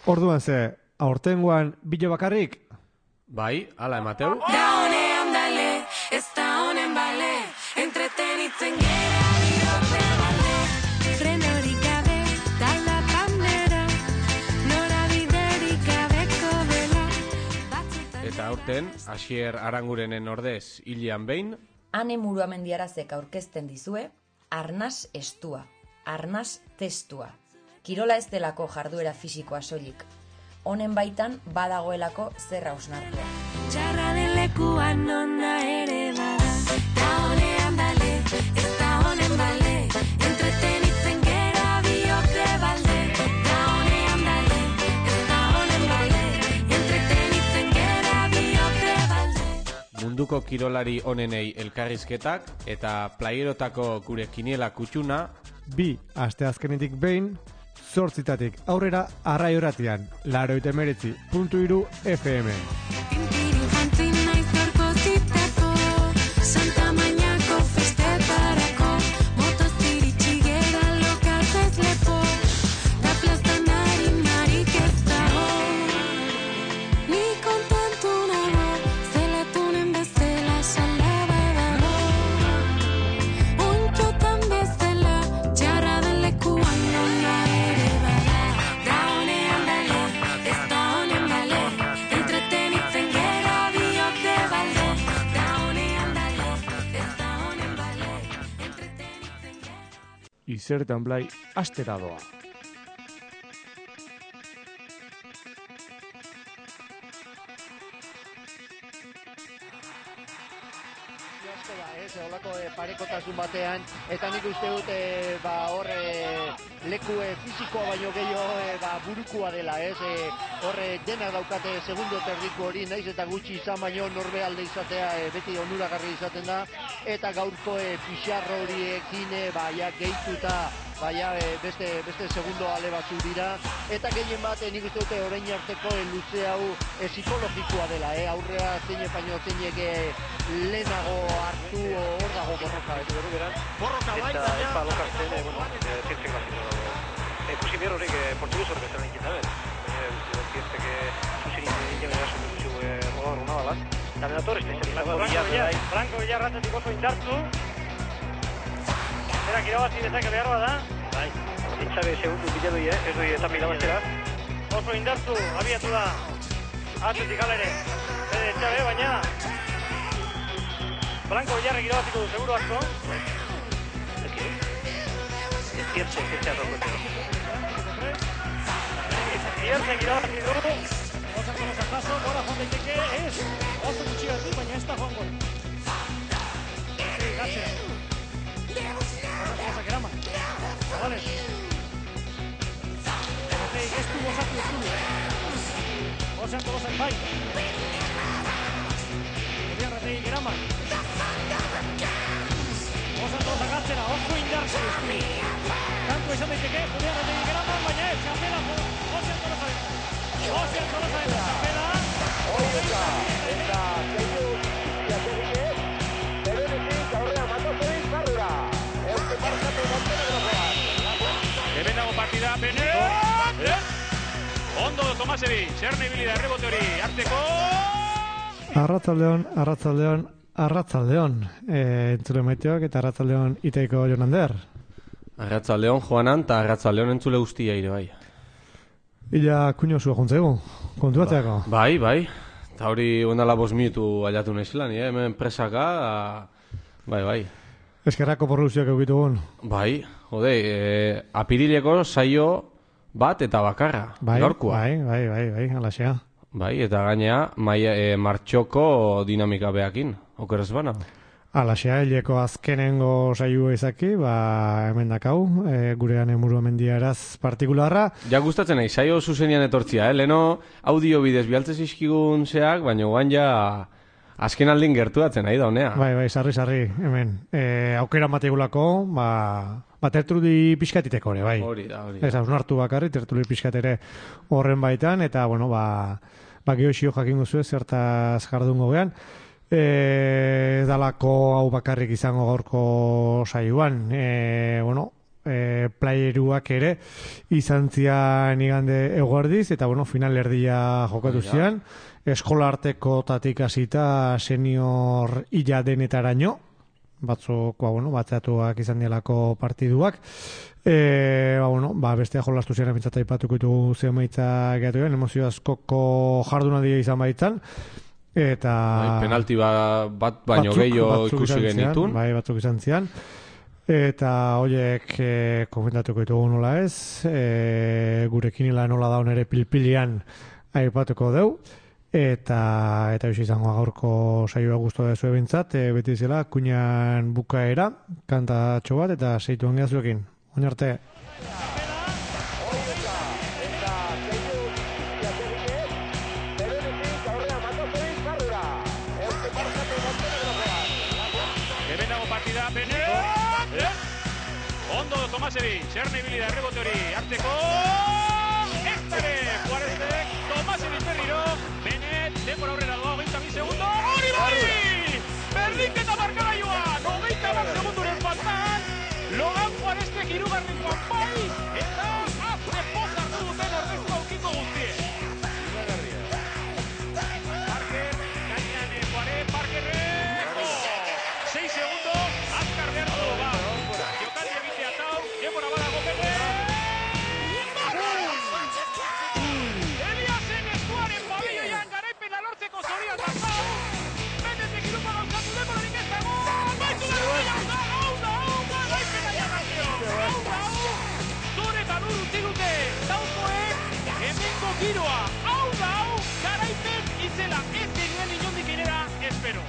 Orduan ze, aurtengoan bilo bakarrik? Bai, ala emateu. Da honean dale, ez da honen bale, entretenitzen gera bihotze balde. Frenorik gabe, talda pandera, norabiderik gabeko dela. Eta aurten, Asier Arangurenen ordez hilean behin. Ane Muruamendiarazek aurkezten dizue, arnas estua, arnas testua. Kirola ez delako jarduera fisikoa soilik. Honen baitan badagoelako zer hausnartua. Txarra den lekuan nona ere bada, da honean dale, ez da honen bale, entretenitzen gera bihotze balde. Da honean dale, ez da honen bale, entretenitzen gera bihotze balde. Munduko kirolari onenei elkarrizketak eta playerotako gure kiniela kutxuna. 2 asteazkenetik behin, 8 aurrera Arrai Orratian, 89.3 FM. Tintirin jantzin naiz gaurko zitako, Santa Mañako festetarako, motoz iritsi gera lokaltzez lepo, da plazan harimarik ez dago. Ni kontentu nago, zelatunen bezala salaba dago. Ontxotan bezala, txarra den lekuan nona ere bada. Da honean dale, ez da honen bale, entretenitzen gera bihotze balde. Da honean dale, ez da honen bale, entretenitzen gera. Izertan Blai astera doa. Asko da, olako parekotasun batean, eta nik uste dut hor leku fisikoa baino gehiago burukua dela, hor dena daukate segundo terdiku hori, naiz eta gutxi izan baino norbealde izatea beti onuragarri izaten da, eta gaurko pixarro horiekin gehituta beste segundo ale batzu dira, eta gehien bat nik uste dute orain arteko luze hau psikologikoa dela, aurrea zein baino zeinek lehenago hartu hor dago borroka. Borroka bai, eta ez lokartzen, zientzek bazito. Ikusi behar horrek portugez horrek ez dara inkietaben. Zientzek zuzen egin erasun rogar una balaz. Eta benator, Franco Villar ratzatik oso indartu. Zerak irabazi dezake behar bada. Bai, zintzabe segundu bila doi, ez doi eta milabazera. Oso indartu, abiatu da. Atletik alere. Etxabe, baina Blanco Villarrek irabaziko du, seguro asko. Ziertzek arrokote. Ziertzek irabazi du. Osako losa jaso, gora joan daiteke, ez. Oso gutxi bat du, baina ez da joan gol. Gatzera. Osako losa gerama. Zabales. Erretei, ez du osatu ez du. Osako losak bai. Erretei gerama. Osatu losa gatzera, oso indartu ez du. Kantu izan daiteke, Julián Erretei gerama, baina ez, txapela, Osako losa dira. Osako losa dira, txapela. Oieta, eta zeitu ziategik berenetik aurrea matozoin zarrura. Euske parkatu Montenegrokoan. Hemen dago partida, Bene! Ondo, Tomasevi, Xerne ibili da errebote hori, hartzeko! Arratzaldeon. Entzule maiteok eta arratzaldeon iteiko Jonander. Arratzaldeon Joanan eta arratzaldeon entzule guztia ire bai. Ila kuño zua jontzegu, kontuatzeako. Bai. Eta hori ondala 5 minutu aliatu nahizelan, hemen presaka, bai. Eskerrako porruzioak eukitugun. Bai, apirileko saio bat eta bakarra, gaurkoa. Bai, alaxea. Bai, eta gainea, martxoko dinamika behakin, okeraz bana. Alaxea, hileko azkenengo saio izaki, hemen dakau, gurean Muruamendiaraz partikularra. Ja gustatzen nahi, saio zuzenian etortzia, leno audio bidez bialtzez izkigun zeak, baina guan ja azken aldin gertuatzen nahi da honea. Bai, sarri, hemen. Aukera mategulako, tertuli pixkatiteko ere, bai. Hori da. Ez hausnartu bakarri, tertuli pixkatere horren baitan, eta, gehoxio jakingo zuen zertaz jardungo gehan. Dalako hau bakarrik izango gaurko saioan. playeruak ere izan zian igande eguerdiz, eta bueno, final erdia jokatu zian, eskola arteko tatik hasita senior ila denetaraino, batzuk, batzeatuak izan dialako partiduak, bestea jolastu ziren bintzat aipatuko ditugu zenbaitza gehatu gen, emozio askoko jardunaldia izan baitzan, eta penalti bat baino gehiago ikusi genitun. Bai, batzuk izan zian. Eta horiek komentatuko ditugu nola ez, gurekin ila nola daun ere pilpilian aipatuko deu, eta hoxe izango gaurko saioa guztua dezu ebintzat, beti zela, kuinan bukaera, kantatxo bat, eta seitu hangeazuekin. Oin arte. Ondo Tomasevic, Txerne ibili da errebote hori hartzeko. Estare, Juarezek, Tomasevic berriro. Benet, denbora aurrera doa, 22 segundo. Hori bai! Berdinketa markagailuan, 21 segunduren faltan. Logan Juarezek hirugarren kanpai. Eta azte pozartu duten ordezko aukiko guztie. Parker, gainean Juarez, Parkerrek. 6 segundo, azkar behar du, ba. Jokaldi egitea tau, denbora badago bete. Eliasen eskuaren pabelloian garaipena lortzeko zorian tau. Benetek irupa gauzatu denborarik ez dago. Baitu da, garaipena jagazio. Zure eta nur utzi dute, taukoek hemengo giroa. Garaipen itzela, ez genuen inondik inera, espero.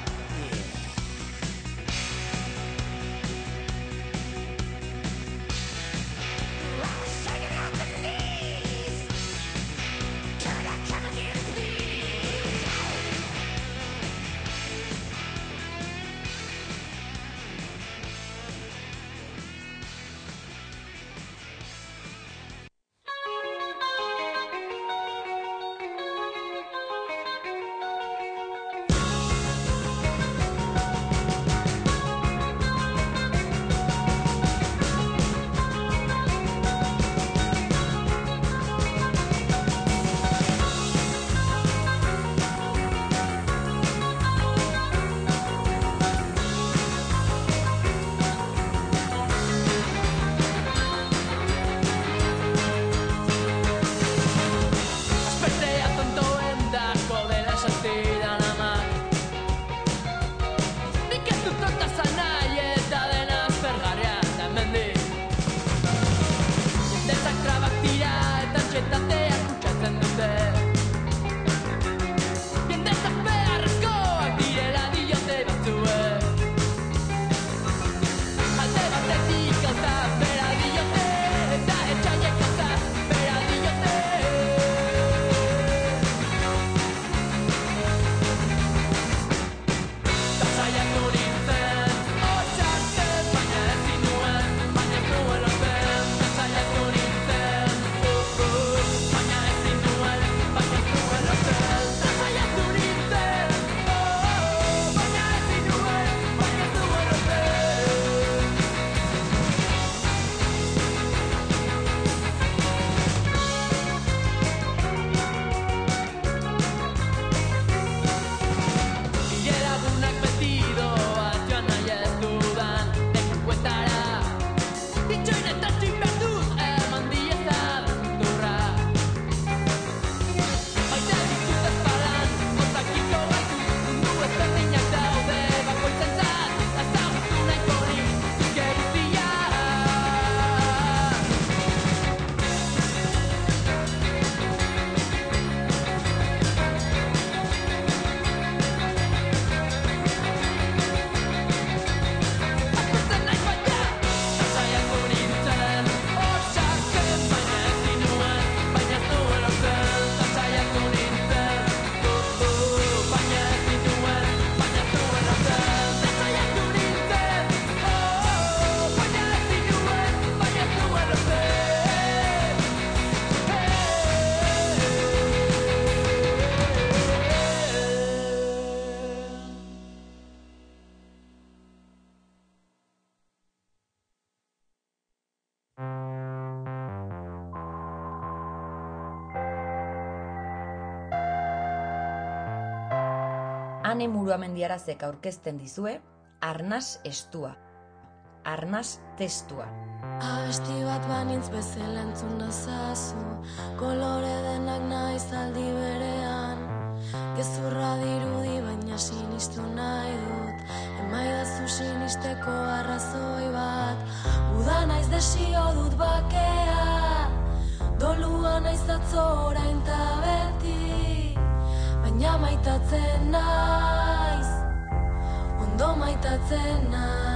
Ane Muruamendiarazek aurkezten dizue, Arnas estua. Arnas testua. Abesti bat banintz bezala entzun nazazu, kolore denak naiz aldi berean. Gezurra dirudi baina sinistu nahi dut, emaidazu sinisteko arrazoi bat. Uda naiz desio dut bakea, dolua naiz atzo orain ta beti, baina maitatzen naiz, ondo maitatzen naiz.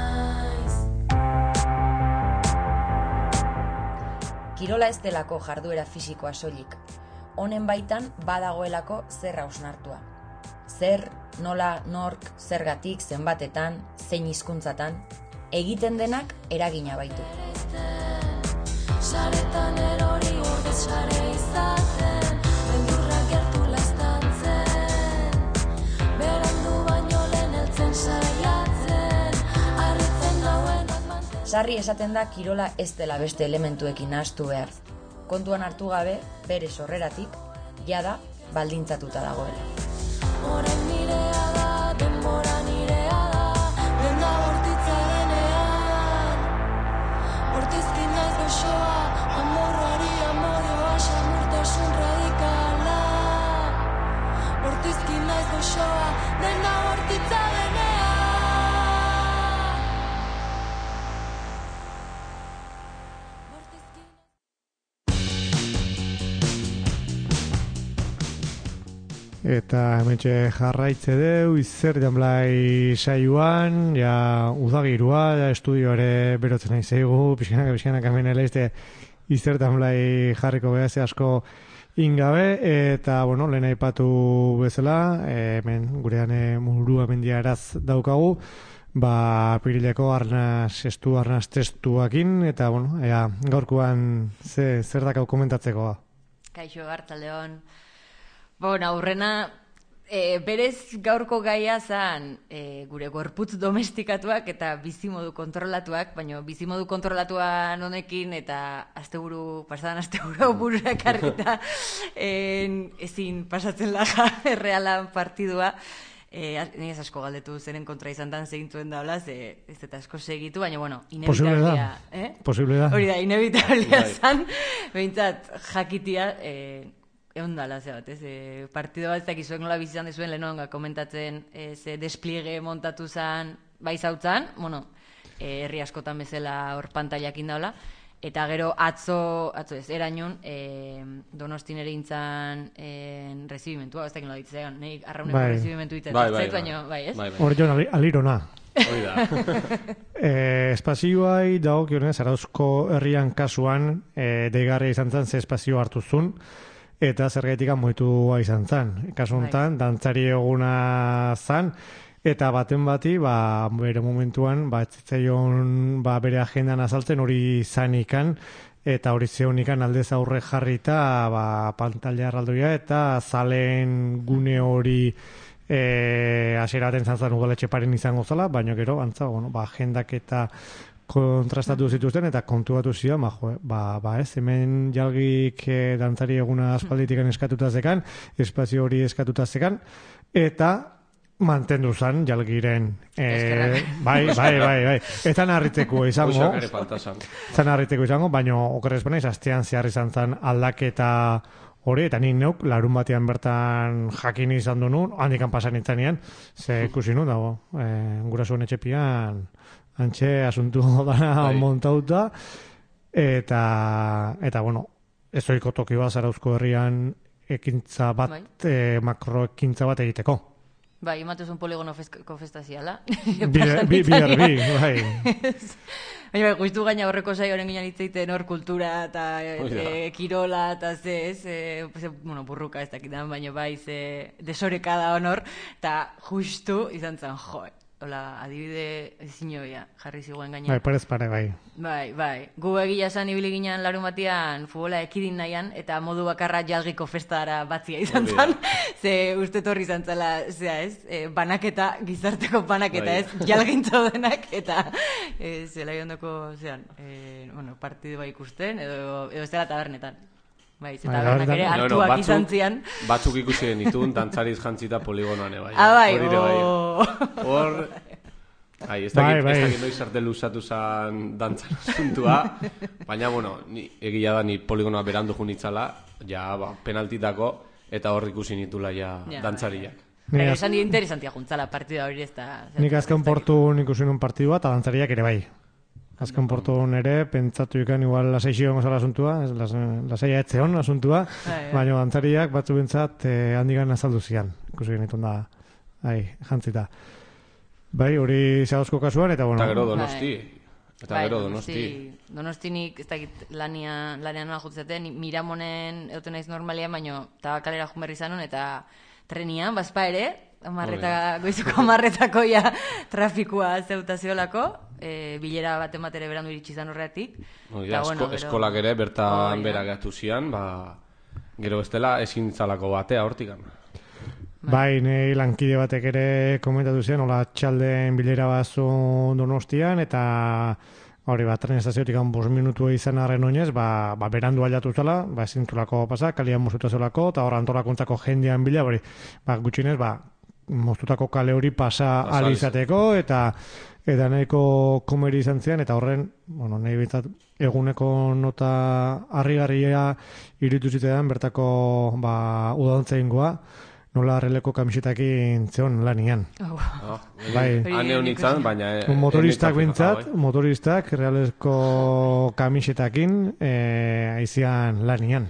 Kirola ez delako jarduera fisikoa soilik. Honen baitan badagoelako zer hausnartua. Zer, nola, nork, zergatik, zenbatetan, zein hizkuntzatan, egiten denak eragina baitu. Saretan erori ordez sare izaten, beldurrak gertu laztantzen, berandu baino lehen heltzen saiatzen, harritzen nauenak manten. Sarri esaten da kirola ez dela beste elementuekin nahastu behar. Kontuan hartu gabe, bere sorreratik, jada baldintzatuta dagoela. Orain nirea da, denbora nirea da, denda bortitza denean. Bortizkin naiz goxoa, amorruari amodioa, samurtasun radikala. Bortizkin naiz goxoa, denda bortitza denean. Eta hementxe jarraitze deu, Izer Janblai saioan, ja udagirua, ja estudio ere berotzen nahi zeigu, pixkanak hemen eleizte Izer Janblai jarriko behaz asko ingabe, eta, bueno, lehen aipatu bezala, hemen gurean Muruamendiaraz daukagu, pirileko arnas testuakin, eta, bueno, gaurkoan zer dakau komentatzeko da? Kaixo, Arratsaldeon. Aurrena, berez gaurko gaia zen gure gorputz domestikatuak eta bizimodu kontrolatuak, baina bizimodu kontrolatuan honekin eta pasadan asteburu burura ekarrita ezin pasatzen laga errealan partidua. Ni ez asko galdetu zeren kontra izan dan segintuen daula, ez eta asko segitu, baina, bueno, inevitablea. Posible da. Hori da, inevitablea zen, behintzat jakitia, egon dala, partido bat ez dakizuek nola bizizan dezuen lehenonga komentatzen ze despliegue montatu zen bai zautzan, herri askotan bezala hor pantailakin daula, eta gero atzo ez, erainun Donostin ere intzan recibimentua, ez dakin nola ditzean, nahi arrauneko recibimentu ditzen, baina, ez? Hor joan alirona. Hori da. Espazioai dagokionez, Zarauzko herrian kasuan deigarria izan zen ze espazio hartuzun, eta zergaitik moitua izan zen. Kasu honetan, dantzari eguna zen, eta baten bati, bere momentuan, etzitzaion bere agendan azaltzen hori zanikan, eta hori zeonikan aldez aurre jarrita, pantalla erraldoia, eta zalen gune hori hasieraten zantzan udaletxe paren izango zala, baina gero, antza, agendak eta kontrastatu zituzten eta kontuatu zidan, hemen jalgik dantzari eguna aspalditikan eskatuta zekan, espazio hori eskatuta zekan, eta mantendu zan jalgiren. Bai. Eta narriteko izango, baina okerrez banaiz, astean zehar izan zan aldaketa hori, eta nik neuk, larun batean bertan jakin izan du nun, handikan pasan itzanean, ze ikusi nun dago, gurasuen etxepian, antxe asuntu dana montauta, eta ez oiko toki bat Zarauzko herrian ekintza bat, makroekintza bat egiteko. Bai, imatuzun poligono festaziala. Biarbi, bai. Baina, justu gaina horreko saioaren ginen hitzeiten hor kultura eta kirola eta burruka ez dakitan, baina bai, desoreka da honor, eta justu izan zen, hola, adibide zinioia jarri ziguen gaina. Bai, parez pare, bai. Bai. Gu egia esan ibili ginen larun batian futbola ekidin nahian, eta modu bakarra jalgiko festara batzia izan zen. Ze uste torri izan zela, banaketa, gizarteko banaketa ez, jalgintzo denak, eta zela iondoko, partidu ikusten, edo ez dela tabernetan. Bai, Bai, eta benak ere hartuak izan zian. Batzuk ikusi genitun, dantzariz jantzita poligonoan, bai. Bai, Hori ere bai. Hor... ez dakit noiz arte luzatu zen dantzan asuntua, baina, bueno, egia da ni poligonoa berandu junitzala, ja, penaltitako, eta hor ikusi nitula ja dantzariak. Pero esan dira interesantia juntzala partida hori ez da... Nik azken portun ikusi nun partidua, eta dantzariak ere bai. Azken portun ere, pentsatu ikan igual laseixio gozala asuntua, laseia etzeon asuntua, baina dantzariak batzu bintzat handigan azaldu zian, ikusi genitun da, jantzita. Bai, hori zehazko kasuan, eta bueno... Eta gero Donosti. Eta gero Donosti. Donostinik, ez dakit lanean nola jutzaten, Miramonen egoten naiz normalian, baina eta kalera jun berri zanun, eta trenian, bazpa ere, goizuko 10:00 ja trafikua zeutaziolako, bilera bat ematere berandu iritsi zan horretik. Eskolak ere, bertan bera gatu zian, gero bestela ezin zalako batea hortikan. Bai, nahi lankide batek ere komentatu zian, hola txalden bilera bazun Donostian, eta hori tren estaziotik 5 minutu izan arren oinez, berandu aldatu zela, ezin zulako pasa, kalian moztuta zelako, eta hor antolakuntzako jendean bila, gutxinez, moztutako kale hori pasa alizateko, eta nahiko komeri izan zian, eta horren, nahi bintzat, eguneko nota harrigarria iritu zitean, bertako udaltzaingoa, nola arreleko kamisetakin zeon lanian. Hane honitzan, baina... Motoristak bintzat, motoristak realezko kamisetakin aizian lanian.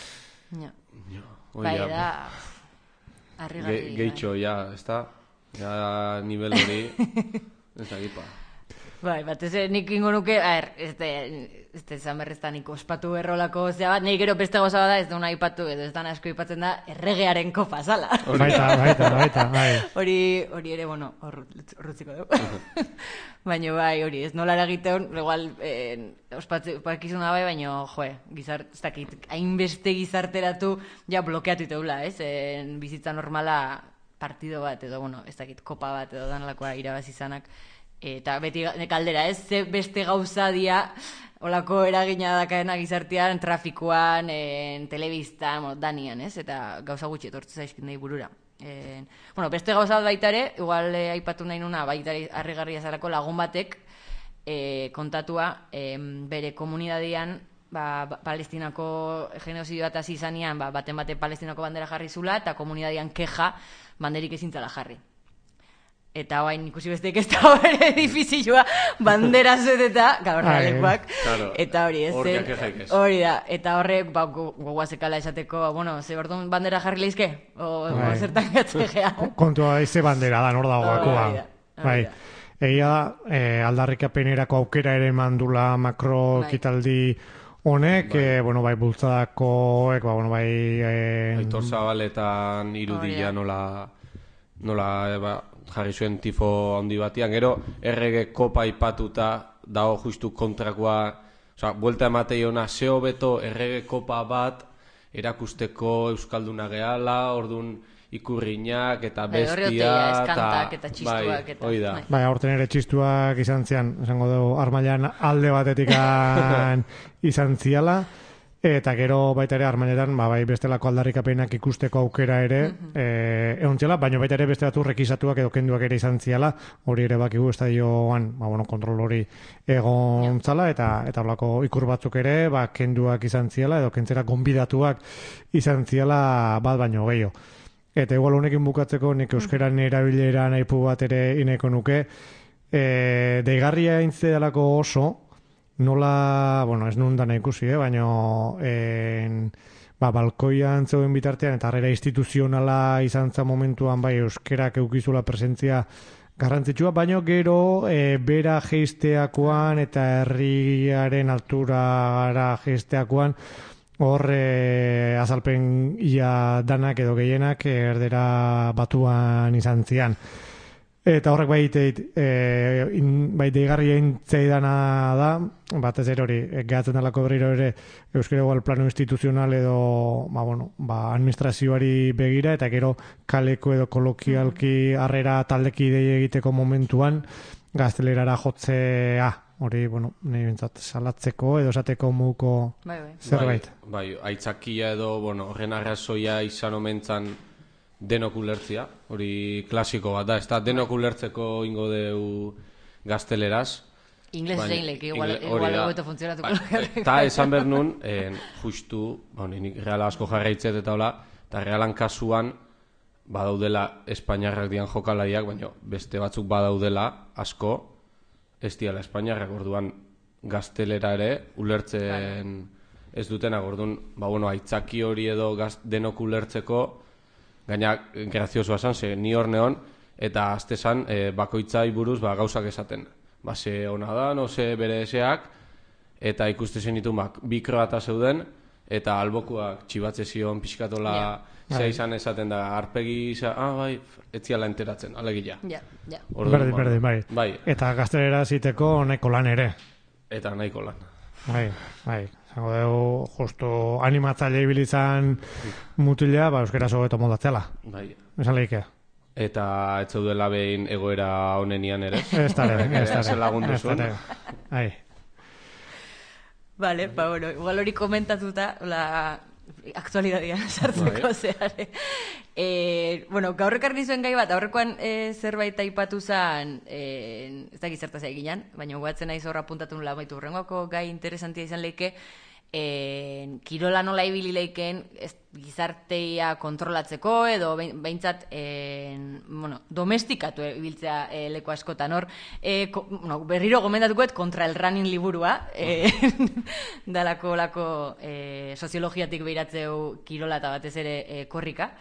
Bai, da... Arrigarri... Gehitxo, ez da? Ja, nivel hori... Ez da gipa. Bai, batez nik ingo nuke, ez zamerrezta nik ospatu errolako zea bat, nahi gero beste goza bada ez duna ipatu, edo ez dana asko ipatzen da, erregearen kopa zala. Baita, bai. Hori ere, horrutziko dugu. Baina bai, hori, ez nola eragiteun, igual, ospakizuna bai, baina, ez dakit, hainbeste gizarteratu, ja blokeatu iteula, ez? Bizitza normala partido bat, edo, ez dakit, kopa bat, edo danalakoa irabazi izanak, eta beti kaldera, ez? Ze beste gauza dia olako eragina dakaena gizartean, trafikoan, telebistan, danian, ez? Eta gauza gutxi etortze zaizkin nahi burura. Beste gauza bat baita ere, igual aipatu nahi nuna, baita ere harrigarria zarako lagun batek kontatua bere komunidadian Palestinako genozidio bat hasi izanean, baten Palestinako bandera jarri zula, eta komunidadian keja banderik ezintzala jarri. Eta hain ikusi besteik ez da bere edifizioa bandera zueteta, gaurralekuak, eta hori ez zen, hori da, eta horrek goguazekala esateko, ze orduan bandera jarri lehizke, o zertan gatzegea. Kontua ize bandera da, nor dagoakoa. Bai, egia da, aldarrikapenerako aukera ere mandula makro ekitaldi honek, bultzadakoek, Aitor Zabaletan irudia nola jarri zuen tifo handi batian, gero errege kopa ipatuta dago justu kontrakoa, buelta ematei ona zeo beto errege kopa bat erakusteko euskalduna gehala, orduan ikurriñak eta bestia eta txistuak eta... Bai, aurten ere txistuak izan zian, esango dugu, Armailan alde batetik izan ziala, eta gero baita ere Armailetan bestelako aldarrikapenak ikusteko aukera ere egon ziala, baina baita ere beste batu rekisatuak edo kenduak ere izan ziala, hori ere bakigu estadioan kontrol hori egon zala, eta horlako ikur batzuk ere kenduak izan ziala, edo kentzera gonbidatuak izan ziala bat baino gehiago. Eta igual honekin bukatzeko nik euskeran erabilera nahipu bat ere ineko nuke, deigarria intze dalako oso, nola, ez nun dana ikusi, baina balkoian zeuden bitartean eta harrera instituzionala izan za momentuan euskerak eukizula presentzia garrantzitsua, baina gero bera jeisteakoan eta herriaren alturara jeisteakoan hor azalpen ia danak edo gehienak erdera batuan izan zian. Eta horrek deigarria intzei dana da, batez ere hori, gehatzen dalako berriro ere euskara igual plano instituzional edo administrazioari begira, eta gero kaleko edo kolokialki harrera taldeki egiteko momentuan gaztelerara jotzea hori, bueno, nahi bintzat, salatzeko edo esateko muko zerbait. Bai, aitzakia edo, bueno, horren arrazoia izan omentzan denok ulertzia, hori klasiko bat da, ez da, denok ulertzeko ingo deu gazteleraz. Ingles zein leke, igual egoeto funtzionatuko. Eta esan behar nun, justu, nik reala asko jarraitzet eta hola, eta realan kasuan, badaudela Espainiarrak dian jokalaiak, baina beste batzuk badaudela asko, ez diala Espainiarrak, orduan gaztelera ere, ulertzen ez dutenak, orduan, aitzaki hori edo denok ulertzeko, gaina graziosoa esan, ze ni hor neon, eta azte esan, bakoitzai buruz gauzak esaten. Ze hona da, no ze bere eseak, eta ikuste zen ditu, bi kroata zeuden, eta albokuak txibatze zion pixkatola, zea izan esaten da, arpegi, bai, etziala enteratzen, alegia. Berdin, bai. Eta gaztelera ziteko nahiko lan ere. Eta nahiko lan. Bai. Zango dugu, justu animatzaile ibilizan mutila, euskera sobeto moldatzela. Bai. Esan lehike. Eta ez zaudela behin egoera honenian ere. Ez tare. Lagundu zuen. Vale, igual hori komentatuta, aktualidadian sartzeko zehare. Gaur ekarri zuen gai bat, aurrekoan zerbait aipatu zen, ez dakit zertaz eginan, baina guatzen naiz horra apuntatu nula maitu horrengoko gai interesantia izan leike, kirola nola ibili leiken gizarteia kontrolatzeko edo behintzat domestikatu ibiltzea leku askotan hor. Berriro gomendatukoet kontra el running liburua dalako soziologiatik behiratzeu kirola eta batez ere korrika.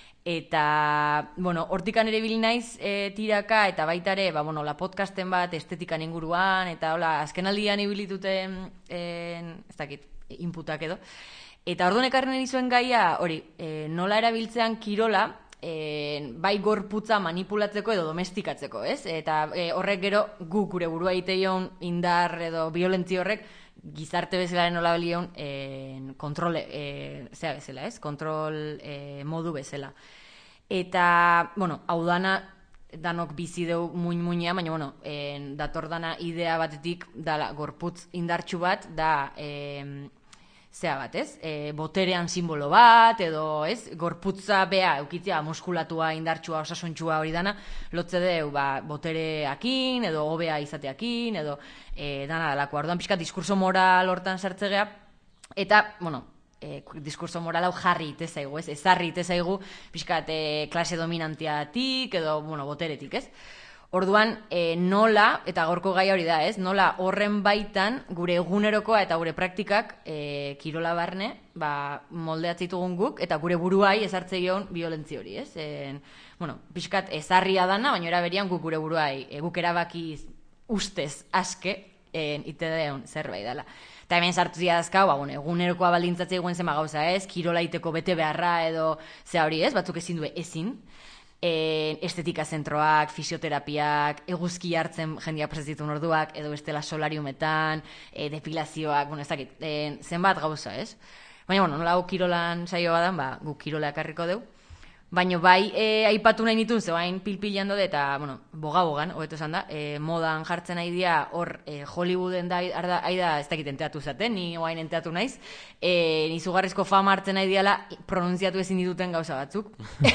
Eta, hortikan ere bil naiz tiraka eta baita ere, la podcasten bat estetikan inguruan eta azkenaldian ibilituten ez dakit, inputak edo. Eta orduan ekarren izuen gaia, nola erabiltzean kirola, bai gorputza manipulatzeko edo domestikatzeko, ez? Eta horrek gero gure burua iteion indar edo violentzi horrek gizarte bezalaren nola balion kontrol, zea bezala, ez? Kontrol modu bezala. Eta, hau dana, danok bizi deu muin-muinean, baina, dator dana idea batetik, dala, gorputz indartxu bat, da, zea bat, ez? Boterean simbolo bat, edo, ez? Gorputza bea, eukitzea, muskulatua, indartxua, osasuntxua hori dana, lotze deu, botereakin, edo hobea izateakin, edo dana dalako. Orduan pixkat diskurso moral hortan sartzegea, eta, diskurso moral hau jarri ite zaigu, ez? Ezarri ite zaigu, pixkat klase dominantiatik, edo, boteretik, ez? Orduan, nola, eta gaurko gaia hori da, ez? Nola horren baitan gure egunerokoa eta gure praktikak kirola barne, moldeatzitugun guk, eta gure buruai ezartze gion violentzi hori, ez? Pixkat ezarria dana, baina eraberian guk gure buruai, guk erabaki ustez aske, ite deun zerbait dela. Eta hemen sartu ziadazkau, egunerokoa baldintzatzea eguen zema gauza, ez? Kirola iteko bete beharra edo zea hori, ez? Batzuk ezin du ezin. Estetika zentroak, fisioterapiak, eguzki hartzen jendia prestitun orduak, edo bestela solariumetan, depilazioak, ez dakit, zenbat gauza, ez? Baina, nola gu kirolan saio badan, guk kirola ekarriko deu. Baina bai, aipatu nahi nituen, zebain pilpilan dode, eta, boga-bogan, hobeto esan da, modan jartzen nahi dia, hor, Hollywooden da, aida, ez dakit enteatu zaten, ni oain enteatu naiz, izugarrizko fama hartzen nahi diala, pronunziatu ezin dituten gauza batzuk.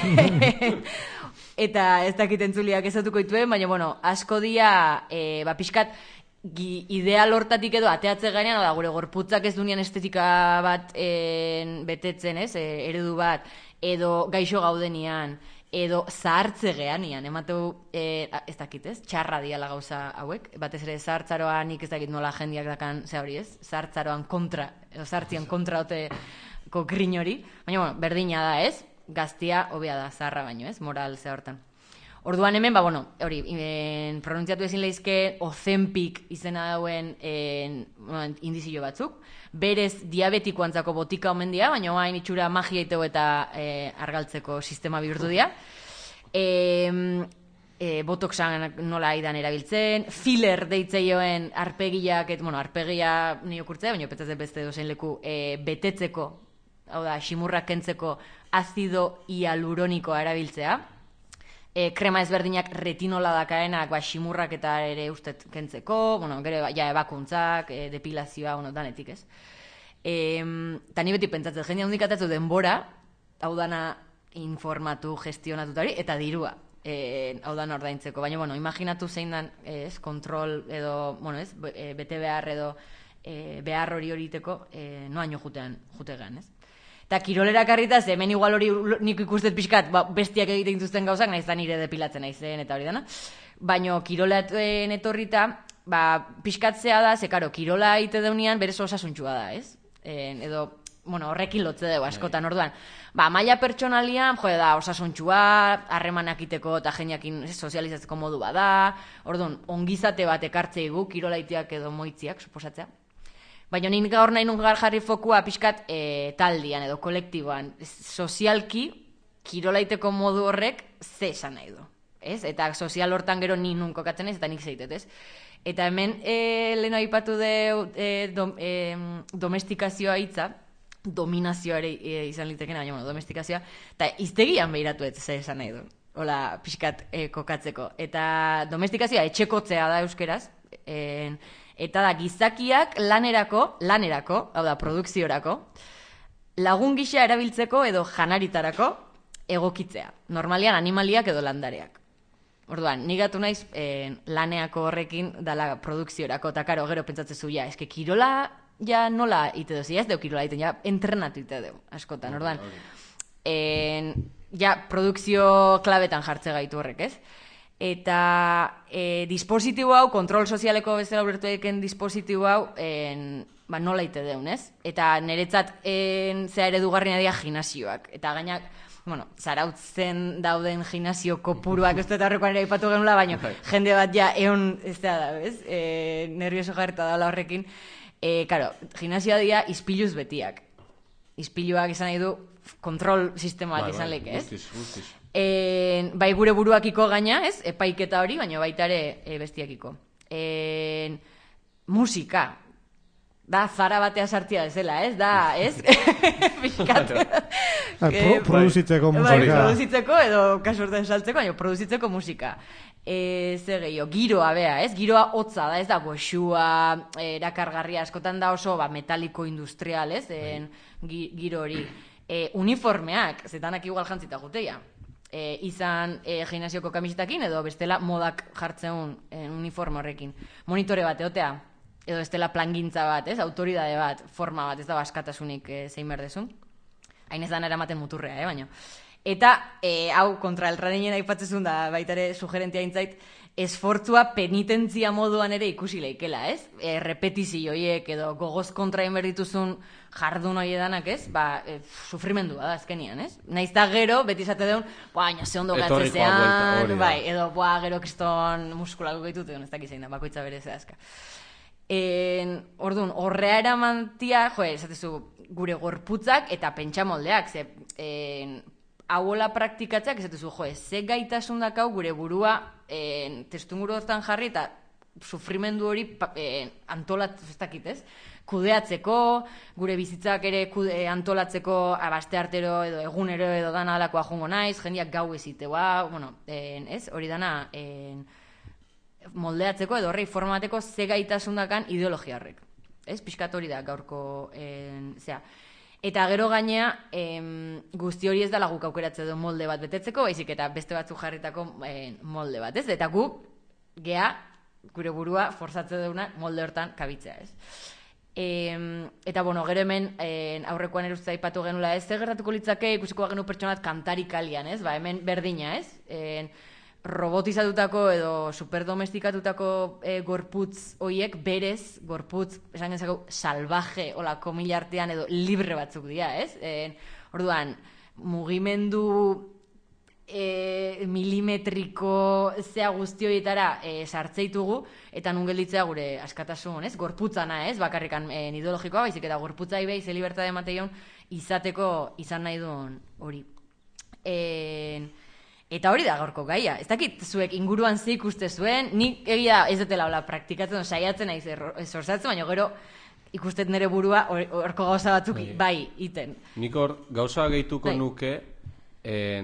Eta ez dakit entzuliak ezatuko dituen, baina, asko dia, pixkat, ideal hortatik edo ateatze gainean, gure gorputzak ez dunean estetika bat betetzen, ez, eredu bat, edo gaixo gaudenian, edo zahartze geanian, emateu, ez dakit, ez, txarra diala gauza hauek, batez ere zahartzaroan nik ez dakit nola jendiak dakan, ze hori, ez, zahartzaroan kontra, edo zahartzian kontra oteko grin hori, baina, berdina da, ez, gaztia hobea da, zaharra baino, ez, moral ze hortan. Orduan hemen, hori, pronuntziatu ezin lehizke Ozempic izena dauen indizio batzuk. Berez diabetikoantzako botika omen dia, baina hain itxura magia itego eta argaltzeko sistema bihurtu dia. Botoxan nola aidan erabiltzen, filler deitzeioen arpegiak, arpegia niokurtzea, baina petzatzen beste dozein leku betetzeko, hau da, ximurrak kentzeko azido hialuronikoa erabiltzea. krema ezberdinak retinola dakaenak, ximurrak eta ere ustet kentzeko, gero ja ebakuntzak, depilazioa, danetik, ez? Eta ni beti pentsatzen, jende handik atatzu denbora, hau dana informatu, gestionatutari, eta dirua, hau dana ordaintzeko. Baina, imaginatu zein dan, kontrol edo, bete behar edo behar hori horiteko, noaino jutegan, ez? Eta kirolera karritaz, hemen igual hori nik ikustet pixkat, bestiak egiten dituzten gauzak, nahiz da nire depilatzen naizen eta hori dana. Baina kirolaten etorrita, pixkatzea da, ze karo, kirola egite deunean berez osasuntxua da, ez? Edo, horrekin lotze dugu askotan, orduan. Maila pertsonalian, da, osasuntxua, harremanak iteko eta jendeakin sozializatzeko modu bada, orduan, ongizate bat ekartzeigu, kirola iteak edo moitziak, suposatzea. Baina nik gaur nahi nun jarri fokua pixkat taldian edo kolektiboan. Sozialki, kirolaiteko modu horrek ze esan nahi du. Ez? Eta sozial hortan gero ni nun kokatzen ez, eta nik zeitet, ez? Eta hemen lehen aipatu domestikazioa hitza, dominazioare izan litekena, baina domestikazioa, eta iztegian behiratu ez ze esan nahi du. Hola, pixkat kokatzeko. Eta domestikazioa etxekotzea da euskeraz, eta da gizakiak lanerako, hau da, produkziorako, lagun gisa erabiltzeko edo janaritarako egokitzea. Normalian animaliak edo landareak. Orduan, nigatu naiz laneako horrekin dala produkziorako, eta karo, gero pentsatzezu, eske kirola ja nola ite dozi, ez deu kirola iten, ja entrenatu ite deu, askotan. Orduan, ja produkzio klabetan jartze gaitu horrek, ez? Eta dispositibo hau, kontrol sozialeko bezala ulertu eken dispositibo hau, nola ite deun, ez? Eta niretzat zea eredugarrina dira gimnasioak. Eta gainak, zarautzen dauden gimnasio kopuruak, ez dut horrekoan ere ipatu genula, baina jende bat ja ez da, ez? Nervioso jarreta daula horrekin. Karo, gimnasioa dira izpiluz betiak. Izpiluak izan nahi du kontrol sistema bat izan leke, ez? Guztiz. Bai gure buruakiko gaina, ez? Epaiketa hori, baina baita ere bestiakiko. Musika. Da, zara batea sartia bezala, ez? Da, ez? Fiskat. Produzitzeko musika. Bai, produzitzeko edo kasu horten saltzeko, baina produzitzeko musika. Zer gehiago, giroa bea, ez? Giroa hotza da, ez da, goxua, erakargarria askotan da oso metaliko industrial, ez? Giro hori. Uniformeak, zetanak igual jantzita juteia. Izan gimnasioko kamisetakin edo bestela modak jartzeun uniforme horrekin. Monitore bat eotea, edo bestela plangintza bat, ez? Autoridade bat, forma bat, ez da baskatasunik zein berdezun. Hain ez da nera maten muturrea, baina. Eta, hau, kontra elradinen aipatzezun da, baita ere sugerentia intzait, esfortzua penitentzia moduan ere ikusi leikela, ez? Repetizio horiek edo gogoz kontra inberdituzun jardun hori edanak, ez? Sufrimendua da azkenian, ez? Naiz da gero, beti izate deun, baina ze ondo gatzezean, bai, edo gero kriston muskulako gaitut, ez dakizein da, bakoitza bere zehazka. Orduan, horrea eramantia, esatezu, gure gorputzak eta pentsamoldeak, ze hauola praktikatzeak, esatezu, ze gaitasun dakau gure burua testunguru hortan jarri eta sufrimendu hori antolatzeko, ez dakit, ez? Kudeatzeko, gure bizitzak ere antolatzeko abaste artero edo egunero edo dana alakoa jungo naiz, jendeak gau eziteua, ez? Hori dana moldeatzeko edo horrei formateko ze gaitasun dakan ideologia horrek. Ez? Pixkat hori da gaurko zea. Eta gero gainea, guzti hori ez dala guk aukeratze du molde bat betetzeko, baizik eta beste batzuk jarritako molde bat, ez? Eta guk, gea, gure burua forzatze duguna molde hortan kabitzea, ez? Eta, gero hemen aurrekoan eruzta aipatu genula, ez? Zer gertatuko litzake ikusiko genu pertsonat kantarik alian, ez? Hemen berdina, ez? Robotizatutako edo superdomestikatutako gorputz hoiek berez, gorputz, esan gentzako, salvaje, hola, komila artean edo libre batzuk dira, ez? Orduan, mugimendu milimetriko zea guzti horietara sartzeitugu, eta nun gelditzea gure askatasun, ez? Gorputzana, ez? Bakarrikan ideologikoa, baizik eta gorputzai behi, ze libertade emateion, izateko izan nahi duen hori. Eta hori da gaurko gaia. Ez dakit zuek inguruan ze ikuste zuen, nik egia ez dutela hola praktikatzen, saiatzen naiz zorzatzen, baina gero ikustet nire burua horko gauza batzuk bai iten. Nik hor gauza gehituko nuke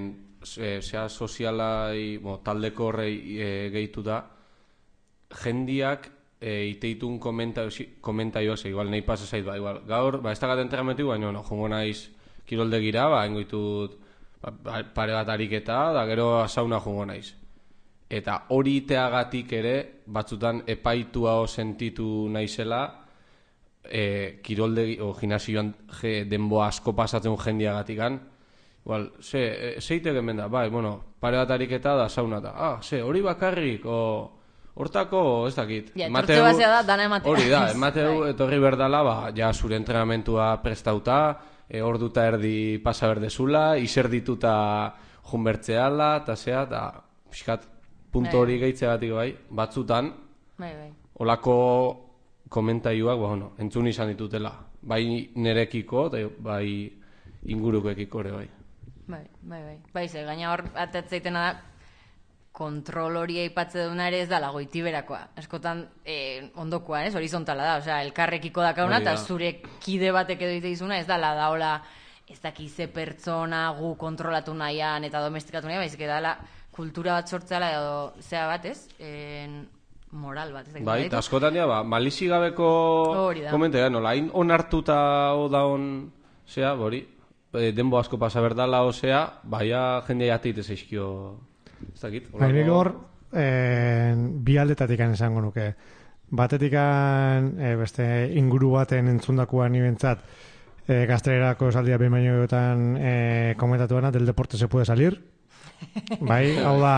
zea sozialai, taldeko horrei gehitu da, jendiak iteitun komentaioak, igual nahi pasa zait, igual, gaur, ez dakat entrenamentu, baina, jongo naiz kiroldegira, engoitut pare bat ariketa, da gero sauna jongo naiz. Eta hori iteagatik ere, batzutan epaitua sentitu naizela, kiroldegi, gimnasioan denboa asko pasatzen jendiagatikan, igual, zeite hemen da, pare bat ariketa da sauna da, hori bakarrik, hortako, ez dakit. Ja, etortze bazea da, dana ematea. Hori da, emateu etorri berdala, ja, zure entrenamentua prestauta, orduta erdi pasa berdezula, izerdituta junbertzeala, eta zea, eta pixkat, punto hori gehitzegatik batzutan, olako komentaioak, entzun izan ditutela, bai nerekiko, eta bai ingurukoekiko ere, Bai, ze, gaina hor, atatzeitena da, kontrol hori aipatze duna ere ez dala goitiberakoa. Askotan ondokoa, horizontala da. Osea, elkarrekiko dakauna, eta zure kide batek edo izuna ez dala daola ez dakize pertsona gu kontrolatu nahian eta domestikatu nahian, baizik edala kultura bat sortzela edo zea bat, ez? Moral bat. Bai, eta askotan malizi gabeko komentaia, nola, hain onartuta odaon, zea, hori, denbo asko pasa berdala, osea, baia jendea jateite zeizkio... Hainik hor, bi aldetatik esango nuke. Batetik beste inguru baten entzundakoan nibentzat gaztelerako esaldia behin bainoetan komentatu dena, del deporte se puede salir. Bai, hau da,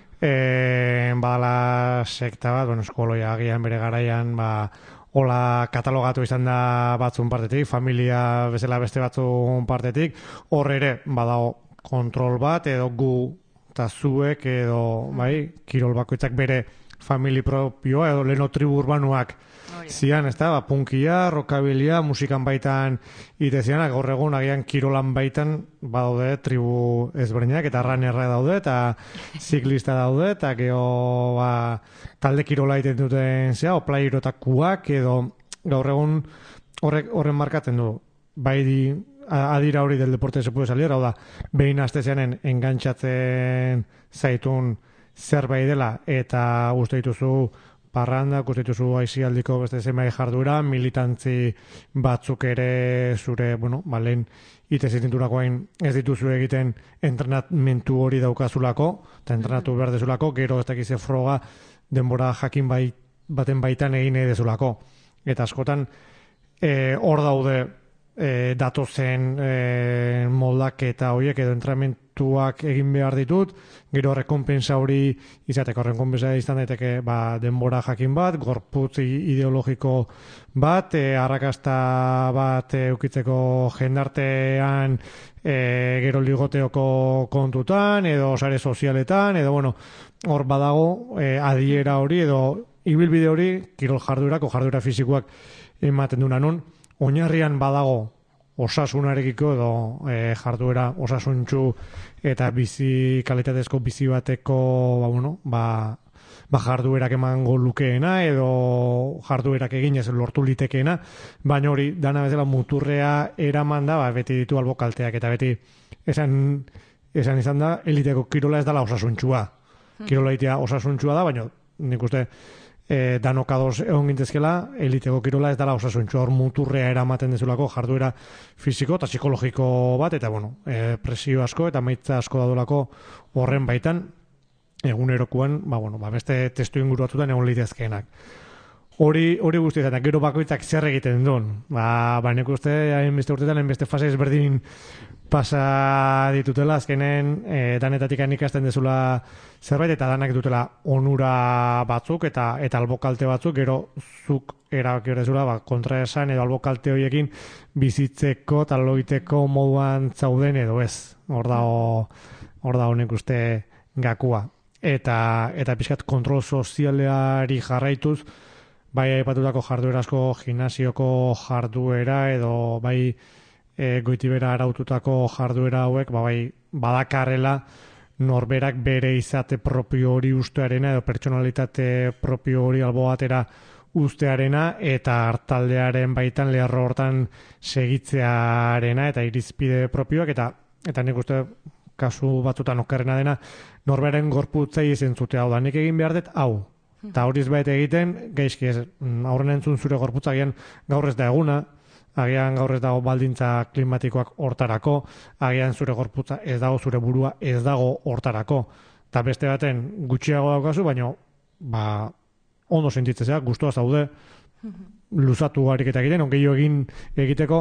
badala sekta bat, eskoloia agian bere garaian, hola katalogatu izan da batzun partetik, familia bezala beste batzun partetik, hor ere, badago kontrol bat, edo gu eta zuek edo, kirol bakoitzak bere famili propioa edo leno tribu urbanuak zian, ez da, punkia, rockabilia, musikan baitan itezianak, gaur egun agian kirolan baitan badaude tribu ezberdinak, eta runnerra daude, eta ziklista daude, eta geho talde kirola iten duten zea, oplairotakuak, edo gaur egun horren markatzen du, adira hori del deporte se puede salir, hau da, behin astezeanen engantzatzen zaitun zerbait dela, eta uste dituzu parranda, uste dituzu aizialdiko beste zemai jarduera, militantzi batzuk ere zure, lehen itezitinturakoain ez dituzu egiten entrenamentu hori daukazulako, eta entrenatu behar dezulako, gero ez dakize froga denbora jakin baten baitan egin edezulako. Eta askotan, hor daude datozen moldaketa horiek edo entrenamentuak egin behar ditut, gero rekompensa hori izateko, rekompensa izan daiteke denbora jakin bat, gorputz ideologiko bat, arrakasta bat eukitzeko jendartean gero ligoteoko kontutan, edo sare sozialetan, edo hor badago adiera hori, edo ibilbide hori, kirol jarduera fisikoak ematen duna non, oinarrian badago osasunarekiko edo jarduera osasuntsu eta bizi kalitatezko bizi bateko jarduerak emango lukeena edo jarduerak eginez lortu litekeena, baina hori dana bezala muturrea eraman da, beti ditu albokalteak eta beti esan izan da eliteko kirola ez dela osasuntsua. Kirola itea osasuntsua da, baina nik uste danokadoz egon gintezkela, eliteko kirola ez dela osasuntsua, hor muturrea eramaten dezulako jarduera fisiko eta psikologiko bat, eta presio asko eta maitza asko dadolako horren baitan egunerokoan, beste testu inguru batzutan egon litezkeenak. Hori guztia eta gero bakoitzak zer egiten duen. Nik uste, hainbeste urtetan, hainbeste fase ezberdin pasa ditutela, azkenen danetatik ikasten dezula zerbait, eta danak dutela onura batzuk eta albokalte batzuk, gero zuk erabaki horrezula kontra esan edo albokalte horiekin bizitzeko eta loiteko moduan zauden edo ez. Hor da honek uste gakua. Eta pixkat kontrol sozialari jarraituz, bai aipatutako jarduerazko gimnasioko jarduera edo bai goitibera araututako jarduera hauek badakarrela norberak bere izate propio hori ustearena edo pertsonalitate propio hori albo batera ustearena eta hartaldearen baitan leharro hortan segitzearena eta irizpide propioak eta nik uste kasu batzutan okerrena dena, norberen gorputzei zentzute hau da, nik egin behar dut, hau. Eta hori ez baita egiten, gaizki ez, aurren entzun zure gorputza agian gaur ez da eguna, agian gaur ez dago baldintza klimatikoak hortarako, agian zure gorputza ez dago, zure burua ez dago hortarako. Eta beste baten gutxiago daukazu, baina ondo sentitzea, gustua zaude, luzatu ariketa egiten, ongeio egiteko,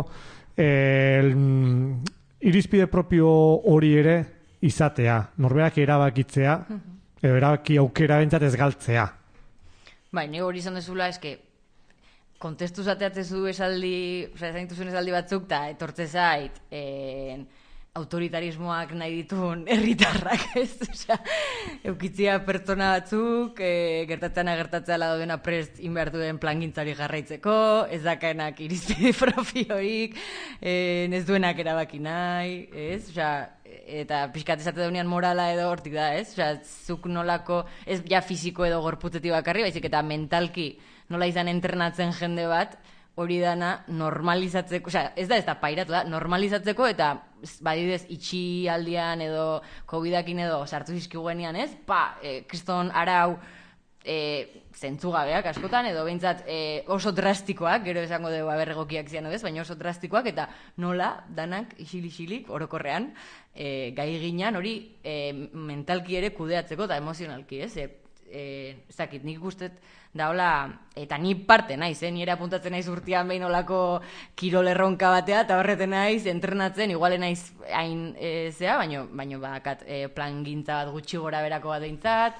irizpide propio hori ere izatea, norberak erabakitzea, edo erabaki aukera bentsat ez galtzea. Bai, nire hori izan dezula, eske, kontestu zateatzezu esaldi, esan dituzun esaldi batzuk, eta etortze zait, autoritarismoak nahi ditun herritarrak, ez? Osea, eukitzia pertsona batzuk, gertatzea daudena prest inbehar duen plangintzari jarraitzeko, ez dakaenak irizpide propioik, ez duenak erabaki nahi, ez? Osea, eta pixkat esate daunean morala edo hortik da, ez? Osea, zuk nolako, ez ja fisiko edo gorputzetik bakarri, baizik eta mentalki nola izan entrenatzen jende bat, hori dana normalizatzeko, osea, ez da pairatu da, normalizatzeko eta badidez itxialdian edo COVID-akin edo sartu zizkiguenean, ez? Kriston arau zentzugabeak askotan, edo behintzat oso drastikoak, gero esango dugu aberregokiak zian ez, baina oso drastikoak, eta nola danak isilik orokorrean gai ginean hori mentalki ere kudeatzeko eta emozionalki, ez? Ez dakit, nik gustet daola, eta ni parte naiz, nire apuntatzen naiz urtean behin olako kirol erronka batea, eta horreten naiz, entrenatzen, igualen naiz hain zea, baino bakat plan gintza bat gutxi gora berako bat eintzat,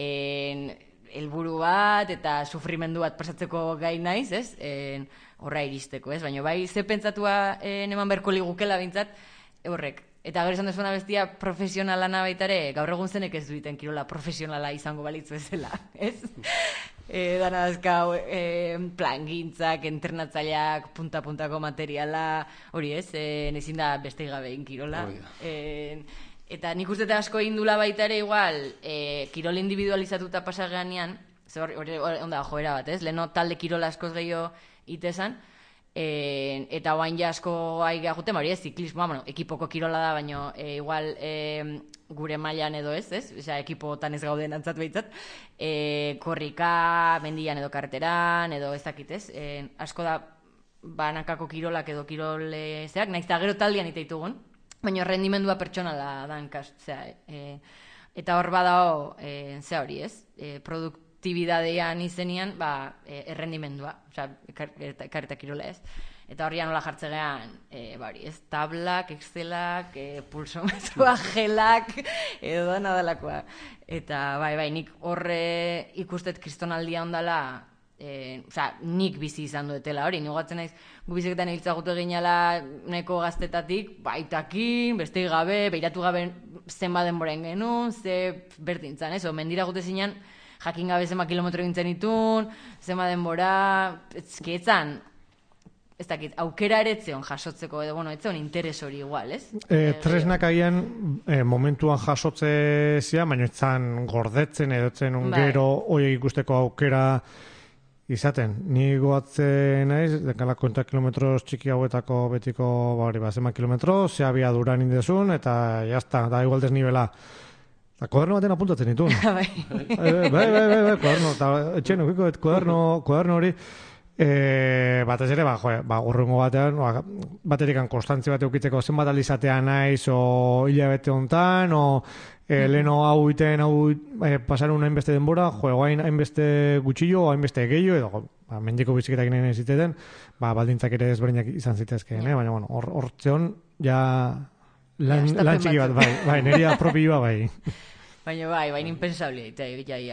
helburu bat, eta sufrimendu bat pasatzeko gai naiz, ez? Horra iristeko, ez? Baina bai, ze pentsatua eman berko ligukela bintzat, horrek. Eta gero esan dezuna bestia profesionalana baitare, gaur egun zenek ez duiten kirola profesionala izango balitzu ezela, ez? Dana dazkau plangintzak, entrenatzaileak, punta-puntako materiala, hori ez, ezin da beste gabein kirola. Eta nik uste asko indula baitare igual, kirol individualizatuta pasageanean, hori onda joera bat, ez? Leheno talde kirola askoz gehiago itezan, eta oain ja asko aiga juten, hori ez, ziklismoa, ekipoko kirola da, baina igual gure mailan edo ez? Osea, ekipotan ez gauden antzat behitzat, korrika, mendian edo karteran, edo ez dakit, ez? Asko da banakako kirolak edo kirolezeak, nahiz eta gero taldean iteitugun, baina rendimendua pertsonala dan eta hor badao, zea hori, ez? Produktibidadean izenean, errendimendua, osea, kareta kirola ez. Eta horrian nola jartze gehan, ez, tablak, excelak, pulsometroa, gelak, edo da nadalakoa. Eta bai, nik horre ikustet kristonaldia ondala, nik bizi izan duetela hori, nigoatzen naiz, gu biziketan egiltzagutu eginala neko gaztetatik, baitakin, beste gabe, beiratu gabe zenba denboren genuen, ze bertintzan, ez, mendira gute zinean, jakin gabe zenba kilometro gintzen itun, zenba denbora, ezkietzan, ez dakit, aukera eretzeon jasotzeko, edo, etzeon interes hori igual, ez? Tresnak agian momentuan jasotze zia, baina etzan gordetzen, edo etzen ongero hori ikusteko aukera izaten. Ni goatzen naiz, dekala konta kilometros txiki hauetako betiko, zema kilometro, ze abiaduran indezun, eta jazta, da igual desnibela. Koderno baten apuntatzen ditun. Bai, koderno, eta etxen, koderno hori, batez ere, urrengo batean, baterikan konstantzi bat eukitzeko zenbat aldizatea naiz, o hilabete hontan, o leheno hau iten, pasarun hainbeste denbora, hain hainbeste gutxillo, hainbeste gehiago, edo, mendiko biziketak nahi ziteten, baldintzak ere ezberdinak izan zitezkeen, baina, hortzeon, ja, lan txiki bat, bai, neria propioa, bai. Baina, baina impensable, eta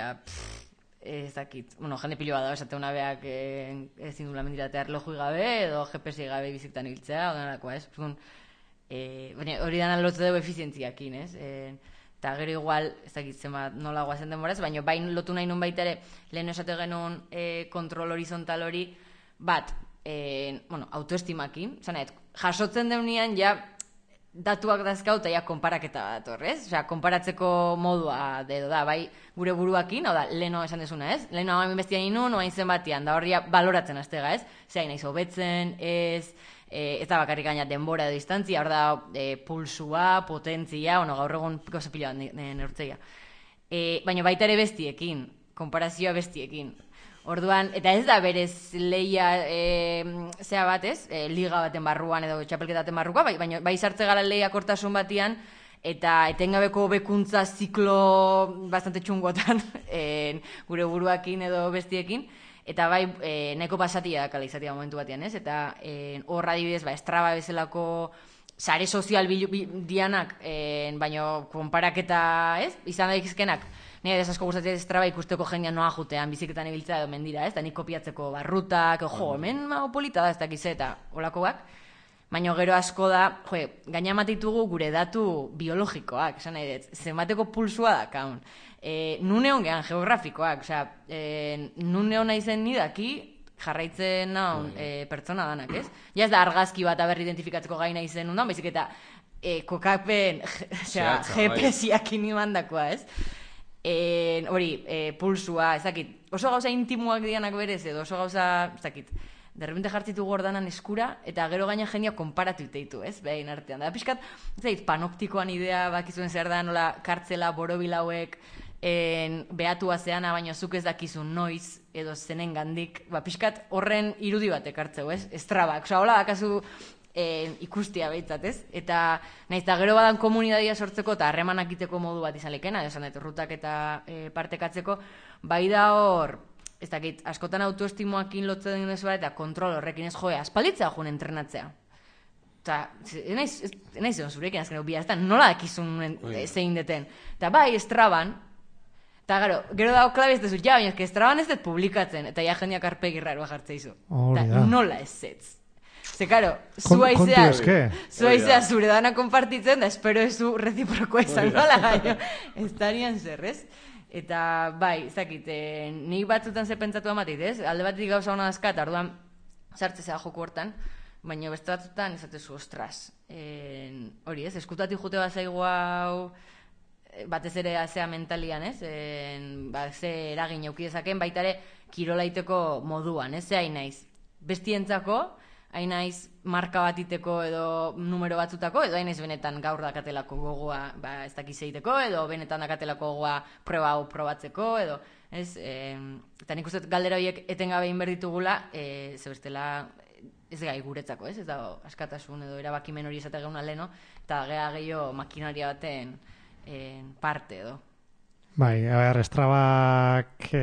ez dakit, jende pilo bat da, esate una beak ezin dula mendiratear lojui gabe, edo GPS gabe bizitan hiltzea, odanarakoa, ez? Baina hori dana lotu dugu efizientziakin, ez? Eta gero igual, ez dakit zenbat nola guazen denboraz, baina bain lotu nahi nun baita ere, lehen esate genuen kontrol horizontal hori, bat, autoestimakin, zanet, jasotzen deunean, ja, datuak dazkau eta ja konparaketa bat horrez, osea, konparatzeko modua edo da, bai, gure buruakin, hau da, leheno esan desuna, ez? Leheno hain bestia inun, oain zen batian, da horria baloratzen aztega, ez? Zea, naiz hobetzen, ez, ez da bakarrik gaina denbora edo distantzia, hor da pulsua, potentzia, gaur egun gauza pila neurtzeia. Baina baita ere bestiekin, konparazioa bestiekin. Orduan, eta ez da berez leia zea bat, ez? Liga baten barruan edo txapelketa baten barruka, baina bai sartze gara leia kortasun batian, eta etengabeko bekuntza ziklo bastante txungotan gure buruakin edo bestiekin, eta bai nahiko pasatia kala izatea momentu batean, ez? Eta horra adibidez, Strava bezalako sare sozial dianak, baina konparaketa, ez? Izan daizkenak, nire desasko gustatzen Strava ikusteko jendean noa jutean, biziketan ibiltzea edo mendira, ez? Da nik kopiatzeko barrutak, hemen polita da, ez dakiz eta olakoak. Baina gero asko da, gaina matitugu gure datu biologikoak, esan nahi dut, zenbateko pulsua da, kaun. Nune hongean geografikoak, osea, nune hona izen nidaki, jarraitzen naun pertsona danak, ez? Ja ez da argazki bat aberri identifikatzeko gaina izen undan, baizik eta kokapen, GPS-iakin imandakoa, ez? Hori, pulsua, ez dakit, oso gauza intimoak dianak berez, edo oso gauza, ez dakit, derrepente jartzitu gordanan eskura, eta gero gaina jendia konparatu iteitu, ez? Behin artean. Da, pixkat, ez dakit, panoptikoan idea bakizuen zer da, nola kartzela, borobil hauek, behatua zeana, baina zuk ez dakizun noiz, edo zenen gandik, pixkat horren irudi bat ekartzeu, ez? Strabak, oza, hola, akazu ikustia behitzat, ez? Eta nahiz, eta gero badan komunidadia sortzeko eta harremanak iteko modu bat izan lekena, esan dut, rutak eta partekatzeko, bai da hor, ez dakit, askotan autoestimoakin lotzen dezu bat, eta kontrol horrekin ez joe, aspalditzea joan entrenatzea. Eta, nahiz egon zurekin azken biaztan, nola dakizun zein deten. Eta bai, Straban, eta gero dago klabe ez dezut, baina Straban ez dut publikatzen, eta ja jendeak arpegi raroa jartzea izu. Eta nola ez zetz. Ze, karo, zua izea zure dana konpartitzen, da espero ezu reciprokoa izan nola, baina ez darian zer, ez? Eta, bai, ez dakit, nik batzutan ze pentsatu amatit, ez? Alde batetik gauza hona dazka, eta orduan sartzea joku hortan, baina beste batzutan ezatezu, ostras. Hori, ez? Eskutatik jute bat zaigu hau, batez ere azea mentalian, ez? Ze eragin eukidezaken, baita ere kirolaiteko moduan, ez? Ze hain naiz, bestientzako, hain naiz marka bat iteko edo numero batzutako, edo hain naiz benetan gaur dakatelako gogoa ez dakiz egiteko, edo benetan dakatelako gogoa proba hau probatzeko, edo, ez? Eta nik uste galdera horiek etengabe inberditugula, ze bestela ez gai guretzako, ez? Ez da askatasun edo erabakimen hori esate geuna leno, eta gehiago makinaria baten parte edo. Bai, Strabak,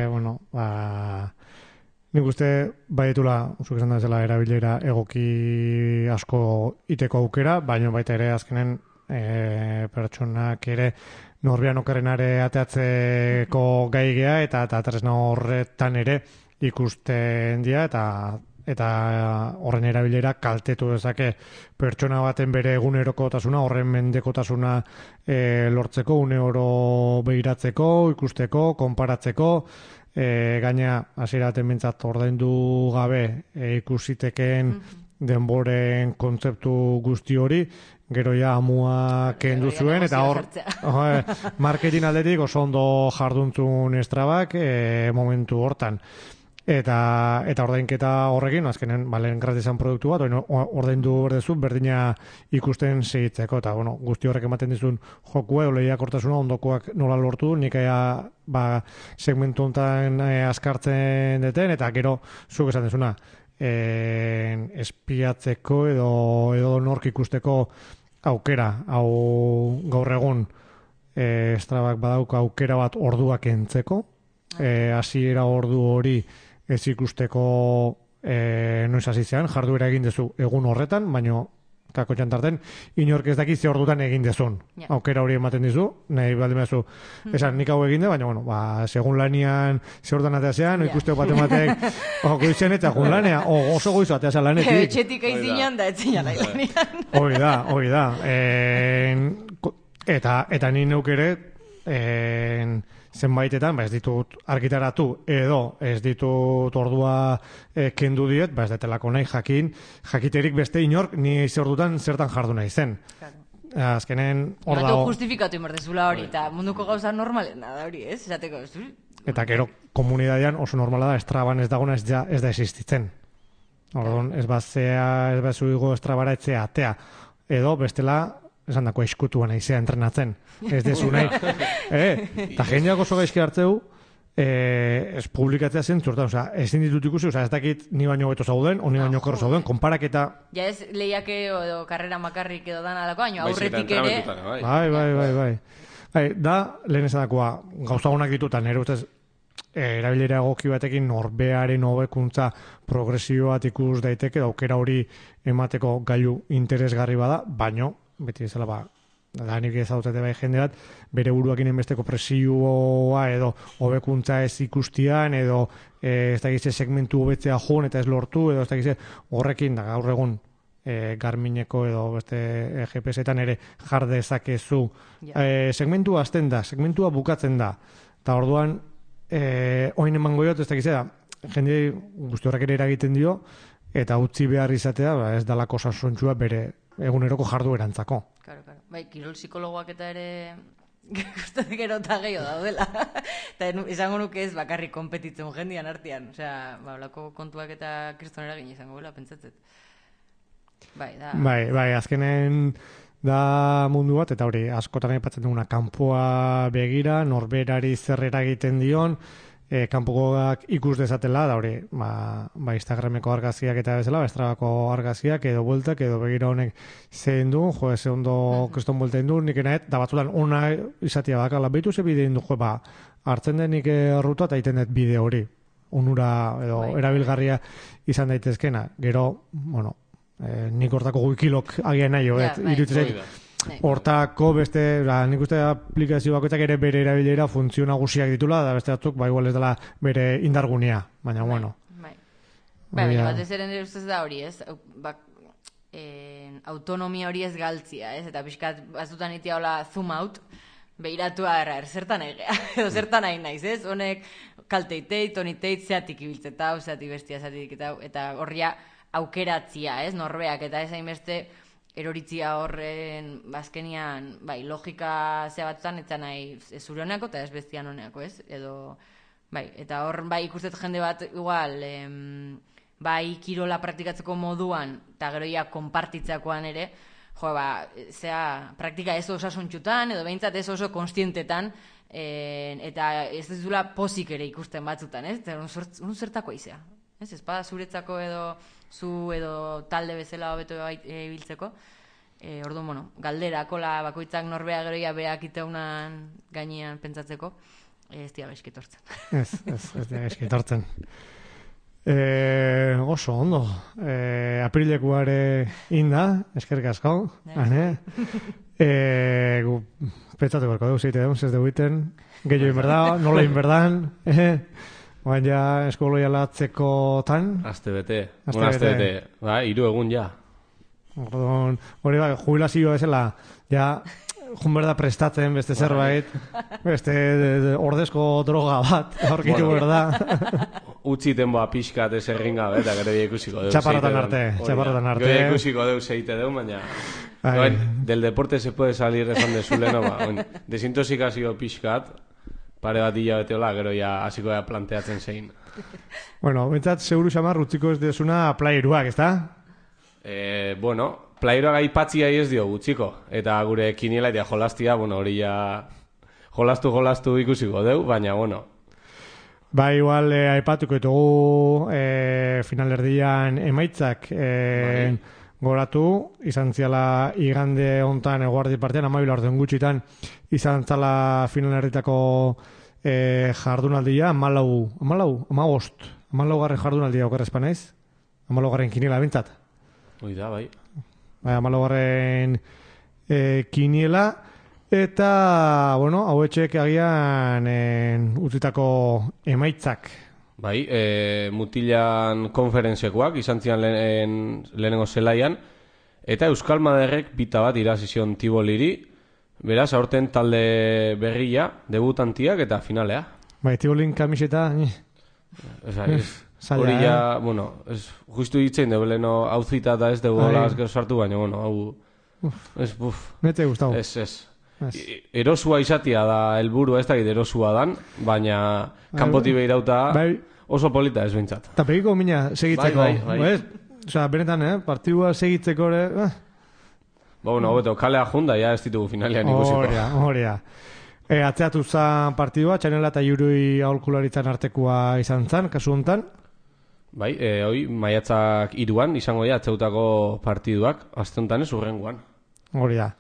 nik uste baitula, zuk esan da zela erabilera egoki asko iteko aukera, baina baita ere azkenen pertsonak ere norbean okerrenare ateatzeko gaigea eta tresna horretan ere ikusten dira eta horren erabilera kaltetu dezake pertsona baten bere egunerokotasuna, horren mendekotasuna lortzeko, une oro begiratzeko, ikusteko, konparatzeko, gaina hasieraten bintzat ordaindu gabe ikusiteken denboren kontzeptu guzti hori, gero ja amua kendu zuen, eta hor marketing aldetik oso ondo jarduntzun Strabak momentu hortan. Eta ordainketa horrekin, azkenen, lehen gratizan produktu bat, ordaindu berdezu, berdina ikusten segitzeko, eta guzti horrek ematen dizun jokua, lehiakortasuna, ondokoak nola lortu, nik segmentu honetan askartzen deten, eta gero, zuk esan dizuna, espiatzeko edo nork ikusteko aukera, hau gaur egun Strabak badauka aukera bat orduak entzeko, hasiera ordu hori ez ikusteko noiz hasi zean, jarduera egin dezu egun horretan, baina kako txantarten, inork ez daki ze ordutan egin dezun. Aukera hori ematen dizu, nahi baldin bezu, esan nik hau egin de, baina, segun lanian ze orduan ateazean, ikusteko batematek goizen eta egun lanea, oso goizu ateazean lanetik. Etxetik aizinean da, etzinean lanian. Hoi da. Eta ni neuk ere, zenbaitetan, ez ditut argitaratu edo ez ditut ordua kendu diet, ez detelako nahi jakiterik beste inork ni ordutan zertan jardu nahi zen. Azkenen hor dago. Justifikatu inberdezula hori, eta munduko gauza normalena da hori, ez? Esateko, ez? Eta gero komunidadean oso normala da, Straban ez dagona ez da existitzen. Orduan, ez bazu igo estrabaratzea atea. Edo, bestela, esan dako eskutuan aizea entrenatzen. Ez dezu nahi. Eta jendeak oso gaizki hartzeu, ez publikatzea zentzurtan, ezin ditut ikusi, ez dakit ni baino beto zauden, o ni baino korro zauden, konparaketa... Ja ez lehiake edo karrera makarrik edo dan alako, baino aurretik ere... Bai, da, lehen esadakoa, gauza honak ditutan, nire ustez, erabilera egoki batekin norbearen hobekuntza progresio bat ikus daiteke, aukera hori emateko gailu interesgarri bada, baino, beti ezala da nik ezautete bai jende bat, bere buruakin enbesteko presioa edo hobekuntza ez ikustian, edo ez dakize segmentu hobetzea joan eta ez lortu, edo ez dakize horrekin, da gaur egun Garmineko edo beste GPS-etan ere jar dezakezu. Segmentua hasten da, segmentua bukatzen da, eta orduan oin emango jot, ez dakize da, jende guzti horrek ere eragiten dio, eta utzi behar izatea, ez dalako sasontsua bere eguneroko jarduerantzako. Claro. Bai, kirol psikologoak eta ere gustatik gero eta gehiago daudela. Eta esango nuke ez bakarrik konpetitzen jendian artean. Osea, olako kontuak eta kriston eragin izango gela, pentsatzet. Bai, da... Bai, azkenen da mundu bat, eta hori, askotan aipatzen duguna, kanpoa begira, norberari zer eragiten dion, kanpokoak ikus dezatela, da hori, Instagrameko argazkiak eta bezala, Estrabako argazkiak edo bueltak, edo begira honek zein du, ze ondo kriston buelten du, nik enaet, da batzutan ona izatea bakala, behitu ze bidein du, hartzen denik ruta eta iten dut bide hori, onura edo erabilgarria izan daitezkena, gero, nik hortako guikilok agian nahi, iruditzen hortako beste, nik uste aplikazio bakoitzak ere bere erabilera funtzio nagusiak ditula, da beste batzuk, igual ez dela bere indargunea, baina bueno. Baina batez ere nire ustez da hori, ez? Autonomia hori ez galtzia, ez? Eta pixkat, bazutan itia hola zoom out, behiratu zertan egea, edo zertan hain naiz, ez? Honek kalteiteit, toniteit, zeatik ibiltzeta, zeatik bestia, zeatik eta horria aukeratzia, ez? Norbeak, eta ez hainbeste eroritzia horren bazkenian, logika zea batzutan etzan nahi zure honeako eta ez bestian honeako, ez? Edo, eta hor, ikustet jende bat igual, kirola praktikatzeko moduan, eta geroia konpartitzakoan ere, praktika ez osasuntxutan, edo behintzat ez oso konstientetan, eta ez duzula pozik ere ikusten batzutan, ez? Un zertako aizea, ez? Espada zuretzako edo talde bezala hobeto ibiltzeko. Orduan, galdera, kola, bakoitzak norbea geroia beak iteunan gainean pentsatzeko, ez dira gaizki etortzen. Ez dira gaizki etortzen. Oso, ondo. Aprilekuare inda, eskerrik asko. Pentsatuko erko dugu zeite deun, ez duguiten, gehiago inberda, nola inberdan, baina eskoloia latzeko tan. Aste bete. 3 egun ja. Hori jubilazioa ezela, ja, junberda prestatzen beste zerbait, beste ordezko droga bat, aurkitu berda. Utzi denboa pixkat ez erringa, eta gero ikusiko deu. Txaparrotan arte. Gero ikusiko deu zeite deu, baina... Del deporte se puede salir esan dezuleno, desintoxikazio pixkat, pare bat hilabeteola, gero ja hasiko da planteatzen zein. Bueno, bentsat, seguru xamar, utziko ez desuna playeruak, ez da? Playeruak aipatzia ez dio gutxiko, eta gure kiniela eta jolastia, hori ja jolastu ikusiko deu, baina, igual, aipatuko ditugu finalerdian emaitzak goratu, izan ziala igande hontan eguardi partean, 12 gutxitan, izan zala finalerritako jardunaldia, 14 jardunaldia okerrezpa naiz, 14 kiniela bintzat. Oida, bai. 14 kiniela, eta, hauetxek agian utzitako emaitzak. Bai, mutilan konferentziakoak, izan zian lehenengo zelaian, eta Euskal Maderrek bita bat irazizion Tiboliri, beraz, aurten talde berria, debutantiak eta finalea. Bai, Tibolin kamiseta, hori ja, justu ditzen dugu leheno hau zita eta ez dugu gero sartu, baina, nete gustau. Erosua izatia da helburu, ez dakit erosua dan, baina kanpoti behirauta oso polita ez bintzat. Eta pegiko mina segitzeko, Osea, benetan, partidua segitzeko ere... Bueno, hobeto, kalea junda, ja ez ditugu finalean ikusiko. Horia. Atzeatu zan partidua, Txanela eta Jurui aholkularitzan artekoa izan zan, kasu hontan. Bai, hoi, maiatzak 3 izango ja atzeutako partiduak, aste hontan ez urrengoan. Hori da.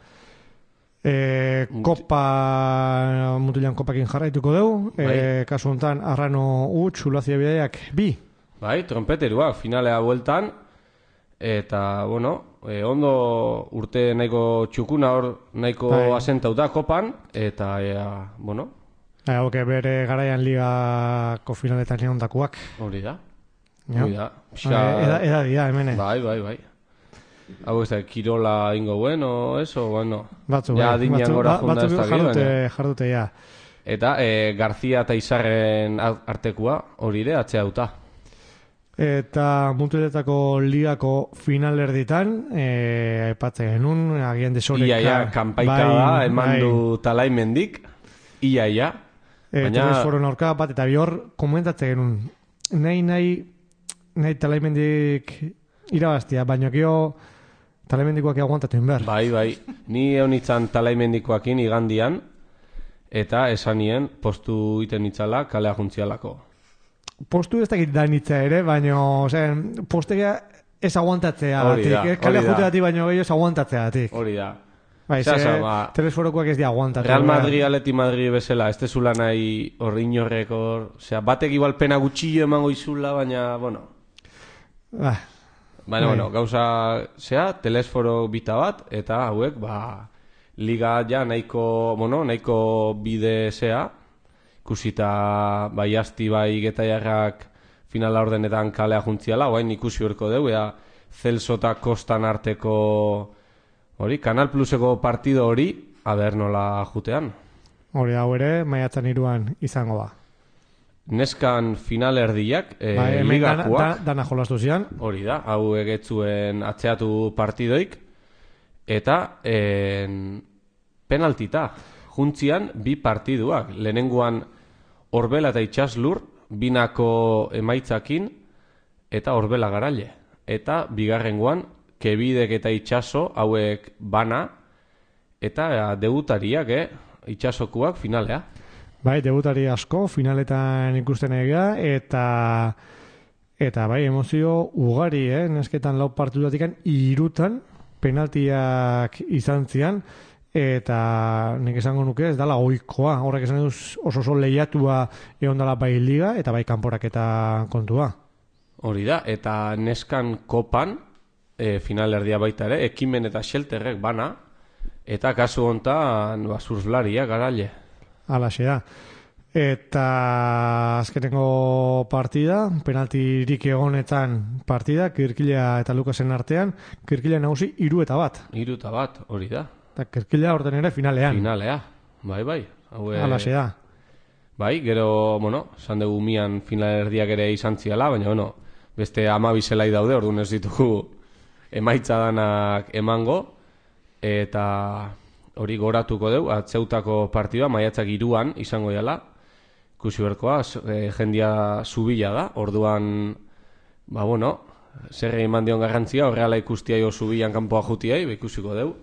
Mutilan kopakin jarraituko dugu, kasu hontan Arrano Ulazia Bidaiak 2. Bai, trompeteruak finalea bueltan, eta, bueno, ondo urte nahiko txukuna hor nahiko asentauta kopan, eta, bueno. Bere garaian ligako finaletan egondakoak. Hori da. Eda dira, hemen. Bai. Hau ez da, kirola ingo bueno, eso, bueno. Batzu jardute, ja. Eta Garzia eta Izarren artekua hori ere atzeauta. Eta Mutiletako ligako finalerditan, aipatzen genuen, agian desoreka. Iaia, kanpaika da, eman du Talaimendik, iaia. Telesforon aurka bat, eta bihor komentatzen genuen, nahi Talaimendik irabaztia, baina gero Talaimendikoak aguantatuen behar. Bai, ni eunitzan Talaimendikoakin igandian, eta esanien postu iten itzala kalea juntzialako. Postu ez dakit da nitza ere, baina postegea ez aguantatzea datik. Kalea juteatik baino gehiago ez aguantatzea datik. Hori da. Telesforokoak ez di aguantatzea. Real Madrid, Atleti Madrid bezala, ez tezula nahi hori inorreko, batek igual pena gutxillo emango izula, baina, bueno. Bueno, gauza telesforo bita bat, eta hauek, liga ja nahiko bide ikusita bai asti bai Getaiarrak finala ordenetan kalea juntziala, oain ikusi horko deu, Celso eta Kostan arteko Kanal Pluseko partido hori, aber nola jutean. Hori hau ere, maiatzan 3 izango da. Neskan finalerdiak, ligakoak. Dana jolastu zian. Hori da, hau egetzuen atzeatu partidoik, eta penaltita. Juntzian, 2 partiduak. Lehenengoan Orbela eta Itxaslur, binako emaitzakin, eta Orbela Garaile. Eta bigarrengoan, Kebidek eta Itxaso, hauek bana, eta debutariak, Itxasokuak finalea. Bai, debutari asko, finaletan ikusten egia, eta bai, emozio ugari, nesketan 4 partidatikan 3 penaltiak izan zian, eta nik esango nuke ez dala ohikoa, horrek esan duz oso lehiatua egon dala bai liga eta bai kanporaketa kontua. Hori da, eta neskan kopan finalerdia baita ere, Ekimen eta Shelterrek bana, eta kasu hontan surflaria Garaile. Alaxe da. Eta azkenengo partida, penaltirik egonetan partida, Kirkila eta Lukasen artean, Kirkila nagusi 3-1. 3-1, hori da. Eta Kirkila orten ere finalean. Finalea, bai. Alaxe da. Bai, gero, esan dugu mian finalerdiak ere izan ziala, baina, beste 12 zelai daude, orduan ez ditugu emaitza danak emango, eta hori goratuko deu, atzeutako partidua, maiatzak 3 izango dela, ikusi berkoa, jendia zubila da, orduan, zerre eman dion garrantzia, horreala ikustia jo zubilan kanpoa jutiai, ikusiko deu,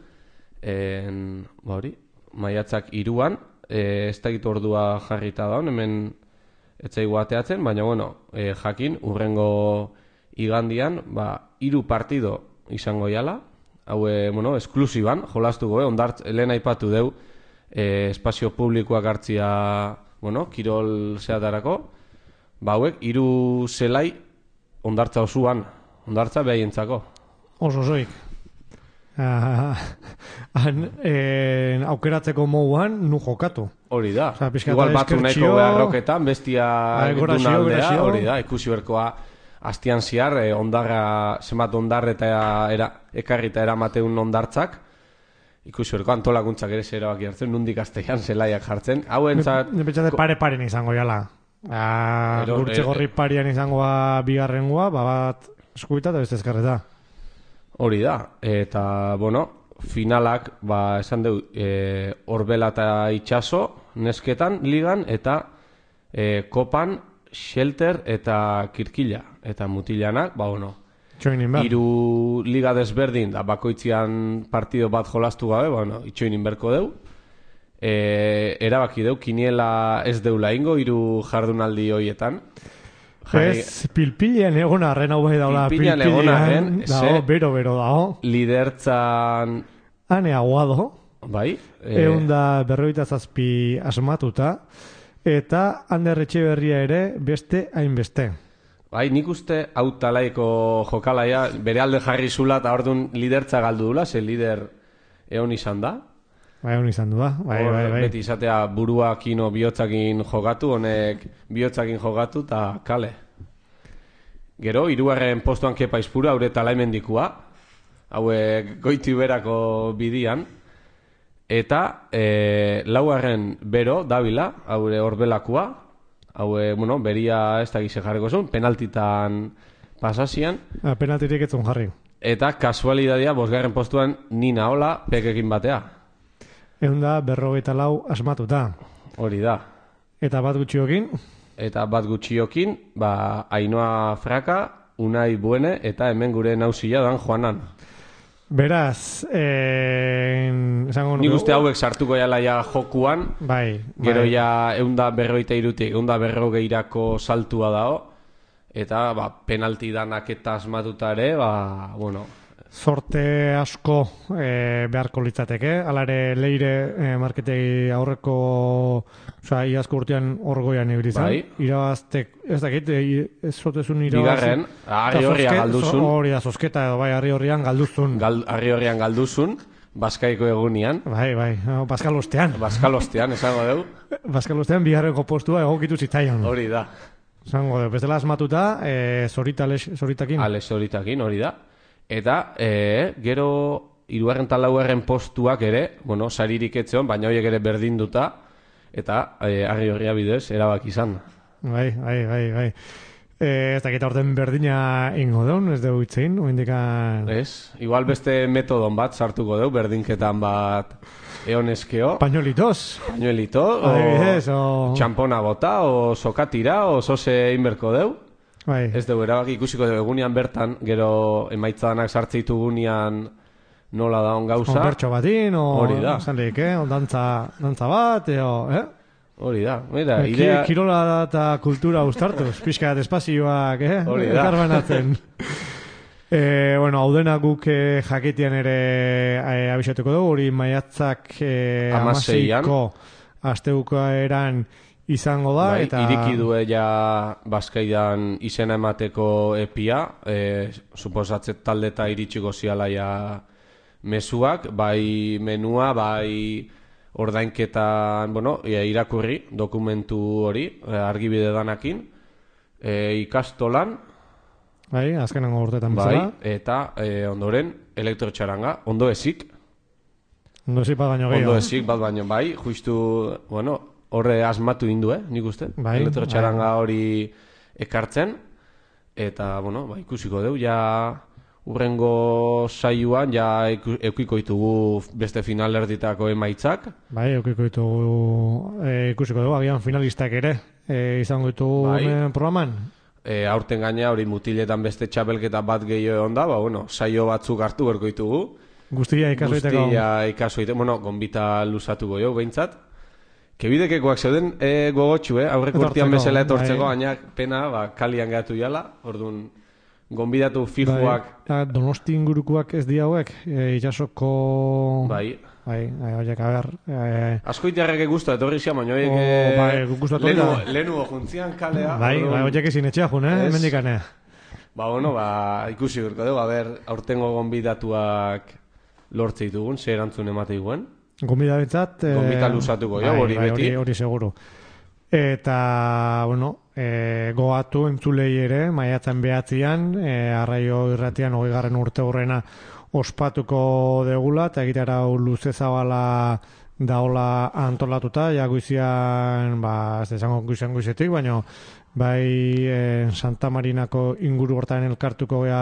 maiatzak 3, ez da gitu ordua jarrita da, hemen etzaigu ateatzen, baina, jakin, urrengo igandian, 3 partido izango jala, hau, esklusiban, jolastuko, lehen aipatu deu, espazio publikoak hartzia, kirol zeatarako, hauek, 3 zelai ondartza osuan, ondartza behaientzako. Oso zoik. Aukeratzeko moduan nu jokatu. Hori da. Igual batzu nahiko beharroketan, bestia aldea, hori da, ikusi berkoa astian ziar, zenbat ondarre eta ekarrita eramateun ondartzak, ikusi berko antolakuntzak ere zera baki hartzen, nundik astean zelaiak jartzen. Nepetxate pare-paren izango jala. Gurtxe gorri parian izango bigarrengoa, bat eskubita eta beste ezkarreta. Hori da, eta, finalak, esan dugu, Orbela eta Itxaso, nesketan, ligan, eta kopan, Shelter eta Kirkila, eta mutilanak, Itxoinin behar. 3 liga desberdin, da bakoitzian partido bat jolastu gabe, bueno, itxoinin berko deu. Erabaki deu, kiniela ez deula ingo, 3 jardunaldi hoietan. Ez, pilpilean egon arren hau bai daula. Pilpilean egon arren, dago, bero dago. Lidertzan... Hane aguado. Bai. Egun da 47 asmatuta. Eta Ander Etxeberria ere beste hainbeste. Bai, nik uste hau talaiko jokalaia bere alde jarri zula eta orduan lidertza galdu dula, ze lider egon izan da. Bai, egon izan du da. Bai. Beti izatea buruakin o bihotzakin jokatu, honek bihotzakin jokatu eta kale. Gero, 3. postuan Kepa Izpuru, haure talaimendikua. Hauek goiti berako bidian. Eta 4. Bero, Davila, haure horbelakua. Haue, bueno, beria ez da gize jarriko zuen, penaltitan pasazian. Penaltitik etzun jarri. Eta kasualidadia 5. postuan Nina Ola pekekin batea. Egun da 44 asmatuta. Hori da. Eta bat gutxiokin? Eta bat gutxiokin, Ainhoa Fraka, Unai Buene, eta hemen gure nauzila dan Juanan. Beraz, nik uste hauek sartuko jalaia jokuan, bai. Gero ja 143-tik 140-erako saltua dao, eta penalti danak eta asmatuta ere, bueno... Zorte asko beharko litzateke, alare leire marketegi aurreko, iazko urtean orgoian ibilizan. Bai. Irabaztek, ez dakit, ez zotezun irabazte. Bigarren, harri horrian galduzun. Hori da, zozketa edo, bai, harri horrian galduzun. Harri horrian galduzun, Baskaiko egunian. Bai, Baskalostean. Baskalostean, esango deu. Baskalostean bigarrenko postua egokitu zitzaion. Hori da. Esango deu, bestela asmatuta, zoritakin. Alex Zoritakin, hori da. Eta, gero, 3. eta 4. postuak ere, bueno, saririk etzeon, baina horiek ere berdinduta, eta harri horria bidez, erabak izan. Bai. Ez dakita orten berdina ingo deun, ez dugu itzein, oindikan... Ez, igual beste metodon bat sartuko deu, berdinketan bat eoneskeo. Pañuelitos. Pañuelito, o txampona bota, o sokatira, o sose inberko deu. Bai. Ez dugu erabaki ikusiko dugu egunean bertan, gero emaitzanak sartzeitu gunean nola da on gauza. O bertxo batin, o... Hori da. Zanleik, o dantza bat, Hori da. Idea... Kirola eta kultura ustartuz, pixka despazioak, Hori da. Ekarbanatzen. Bueno, hau dena guk jaketian ere abisatuko dugu, hori maiatzak 16ko asteuko eran izango da, bai, eta... Iriki due ja Baskaidan izena emateko epia, suposatzet talde eta iritsiko zialaia mezuak, bai menua, bai ordainketan, bueno, irakurri dokumentu hori, argibide danakin, ikastolan, bai, azkenengo urtetan bezala, bai, eta ondoren elektrotxaranga, ondo ezik bat baino bai, justu, bueno, horre asmatu indu, nik uste, bai, elektrotxaranga hori ekartzen, eta, bueno, ikusiko deu, ja urrengo saioan, ja eukiko ditugu beste finalerditako emaitzak. Bai, eukiko ditugu, ikusiko dugu, agian finalistak ere, izango ditugu programan. Aurten gaina hori mutiletan beste txapelketa bat gehiago egon da, bueno, saio batzuk hartu berko ditugu. Guztia ikasoiteko. Bueno, gonbita luzatuko jo, behintzat. Kebidekekoak zeuden gogotxu, aurreko urtean bezala etortzeko, baina pena, kalian gehatu jala, orduan gonbidatu fijuak. Donosti ingurukoak ez di hauek, itxasoko... Bai, horiek, a ber... Askoitiarrek gustu etorri zian, baina horiek lehenugo juntzian kalea. Bai, horiek ezin etxea jun, mendikane. Bueno, ikusi berko dugu, a ber, aurtengo gonbidatuak lortze ditugun, ze erantzun emate iguen. Gombida betzat... Gombita luzatuko, hori beti. Hori seguru. Eta, bueno, goatu entzulei ere, maiatzen behatzean, arraio irratian 20. urte horrena ospatuko degula, eta egitera luze zabala daola antolatuta, jaguizian, ez esango guizetik, baina bai Santa Marinako inguru hortan elkartuko gea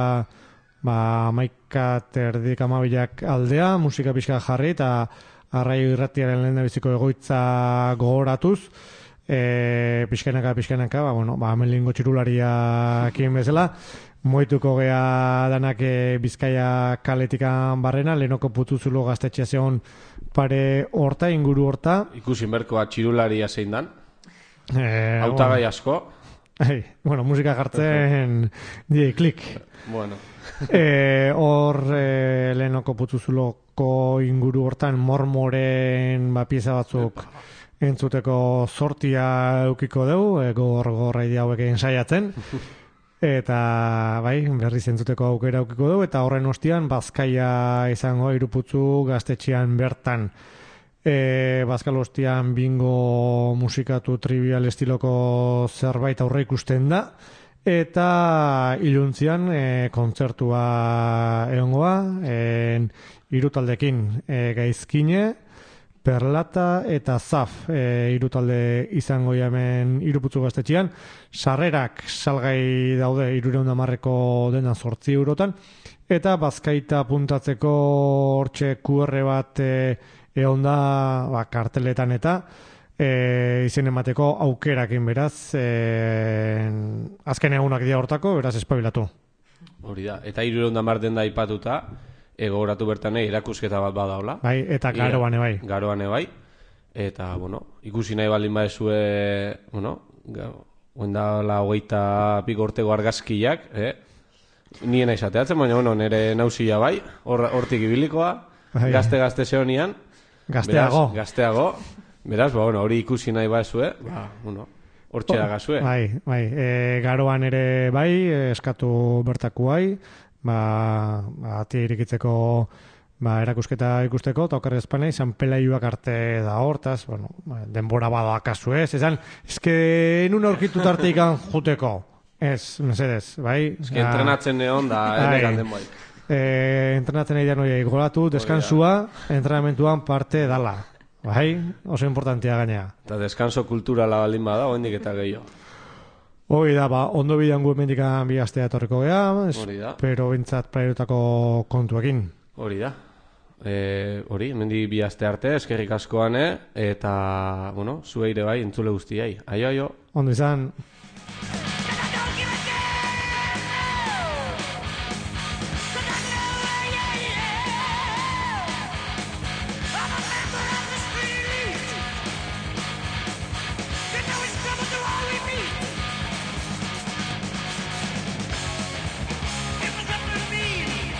maika terdik amabilak aldea, musika pixka jarri, eta arraio irratiaren lehen biziko egoitza gogoratuz, pixkanaka, hemen lingo txirulariakin bezala, moituko gea danak Bizkaia kaletikan barrena, lehenoko putuzulo gaztetxea zeon pare horta, inguru horta. Ikusi berkoa txirularia zein dan. Hautagai asko. Musika jartzen die klik. Bueno. Hor lehenoko putuzuloko inguru hortan mormoren pieza batzuk entzuteko sortia eukiko dugu, gor idea hauek ensaiatzen. Eta berriz entzuteko aukera eukiko dugu, eta horren ostian Bazkaia izango Iruputzu gaztetxean bertan. Bazkal ostian bingo musikatu trivial estiloko zerbait aurre ikusten da, eta iluntzian kontzertua egongoa, hiru taldekin Gaizkine, Perlata eta Zaf hiru talde izango hemen Iruputzu gaztetxean. Sarrerak salgai daude 310eko dena 8 eurotan, eta Bazkaita puntatzeko hortxe QR bat egon da karteletan eta izen emateko aukerakin beraz, azken egunak dira hortako, beraz espabilatu. Hori da, eta 310 denda aipatuta, egoratu bertan erakusketa bat badaula. Bai, eta garoan bai. Garoan bai. Eta, ikusi nahi baldin badezue, oenda la 22 urteko argazkiak, nien aizateatzen, baina, nire nauzia bai, hortik ibilikoa, gazte zeonian. Gazteago. Beraz, hori ikusi nahi badezue, hortxe da gazue. Bai, garoan ere bai, eskatu bertaku bai, ati irikitzeko erakusketa ikusteko, eta okarri espanei, San Pelaiuak arte da hortaz, denbora badoakazu esan, nun aurkitu tarteikan juteko, mesedez, bai? Entrenatzen neon da, enegan den bai. Entrenatzen egin hori golatu, descansua, entrenamentuan parte dala, bai? Oso importantia gainea. Eta descanso kulturala baldin bada, oendik eta gehiago. Hoi da, ondo bidean gu emendikan bi astea etorriko geha, pero bintzat praerutako kontuekin. Hori da. Hori, hemendi bi aste arte, eskerrik askoane, eta, zueire bai, entzule guztiai. Aio. Ondo izan.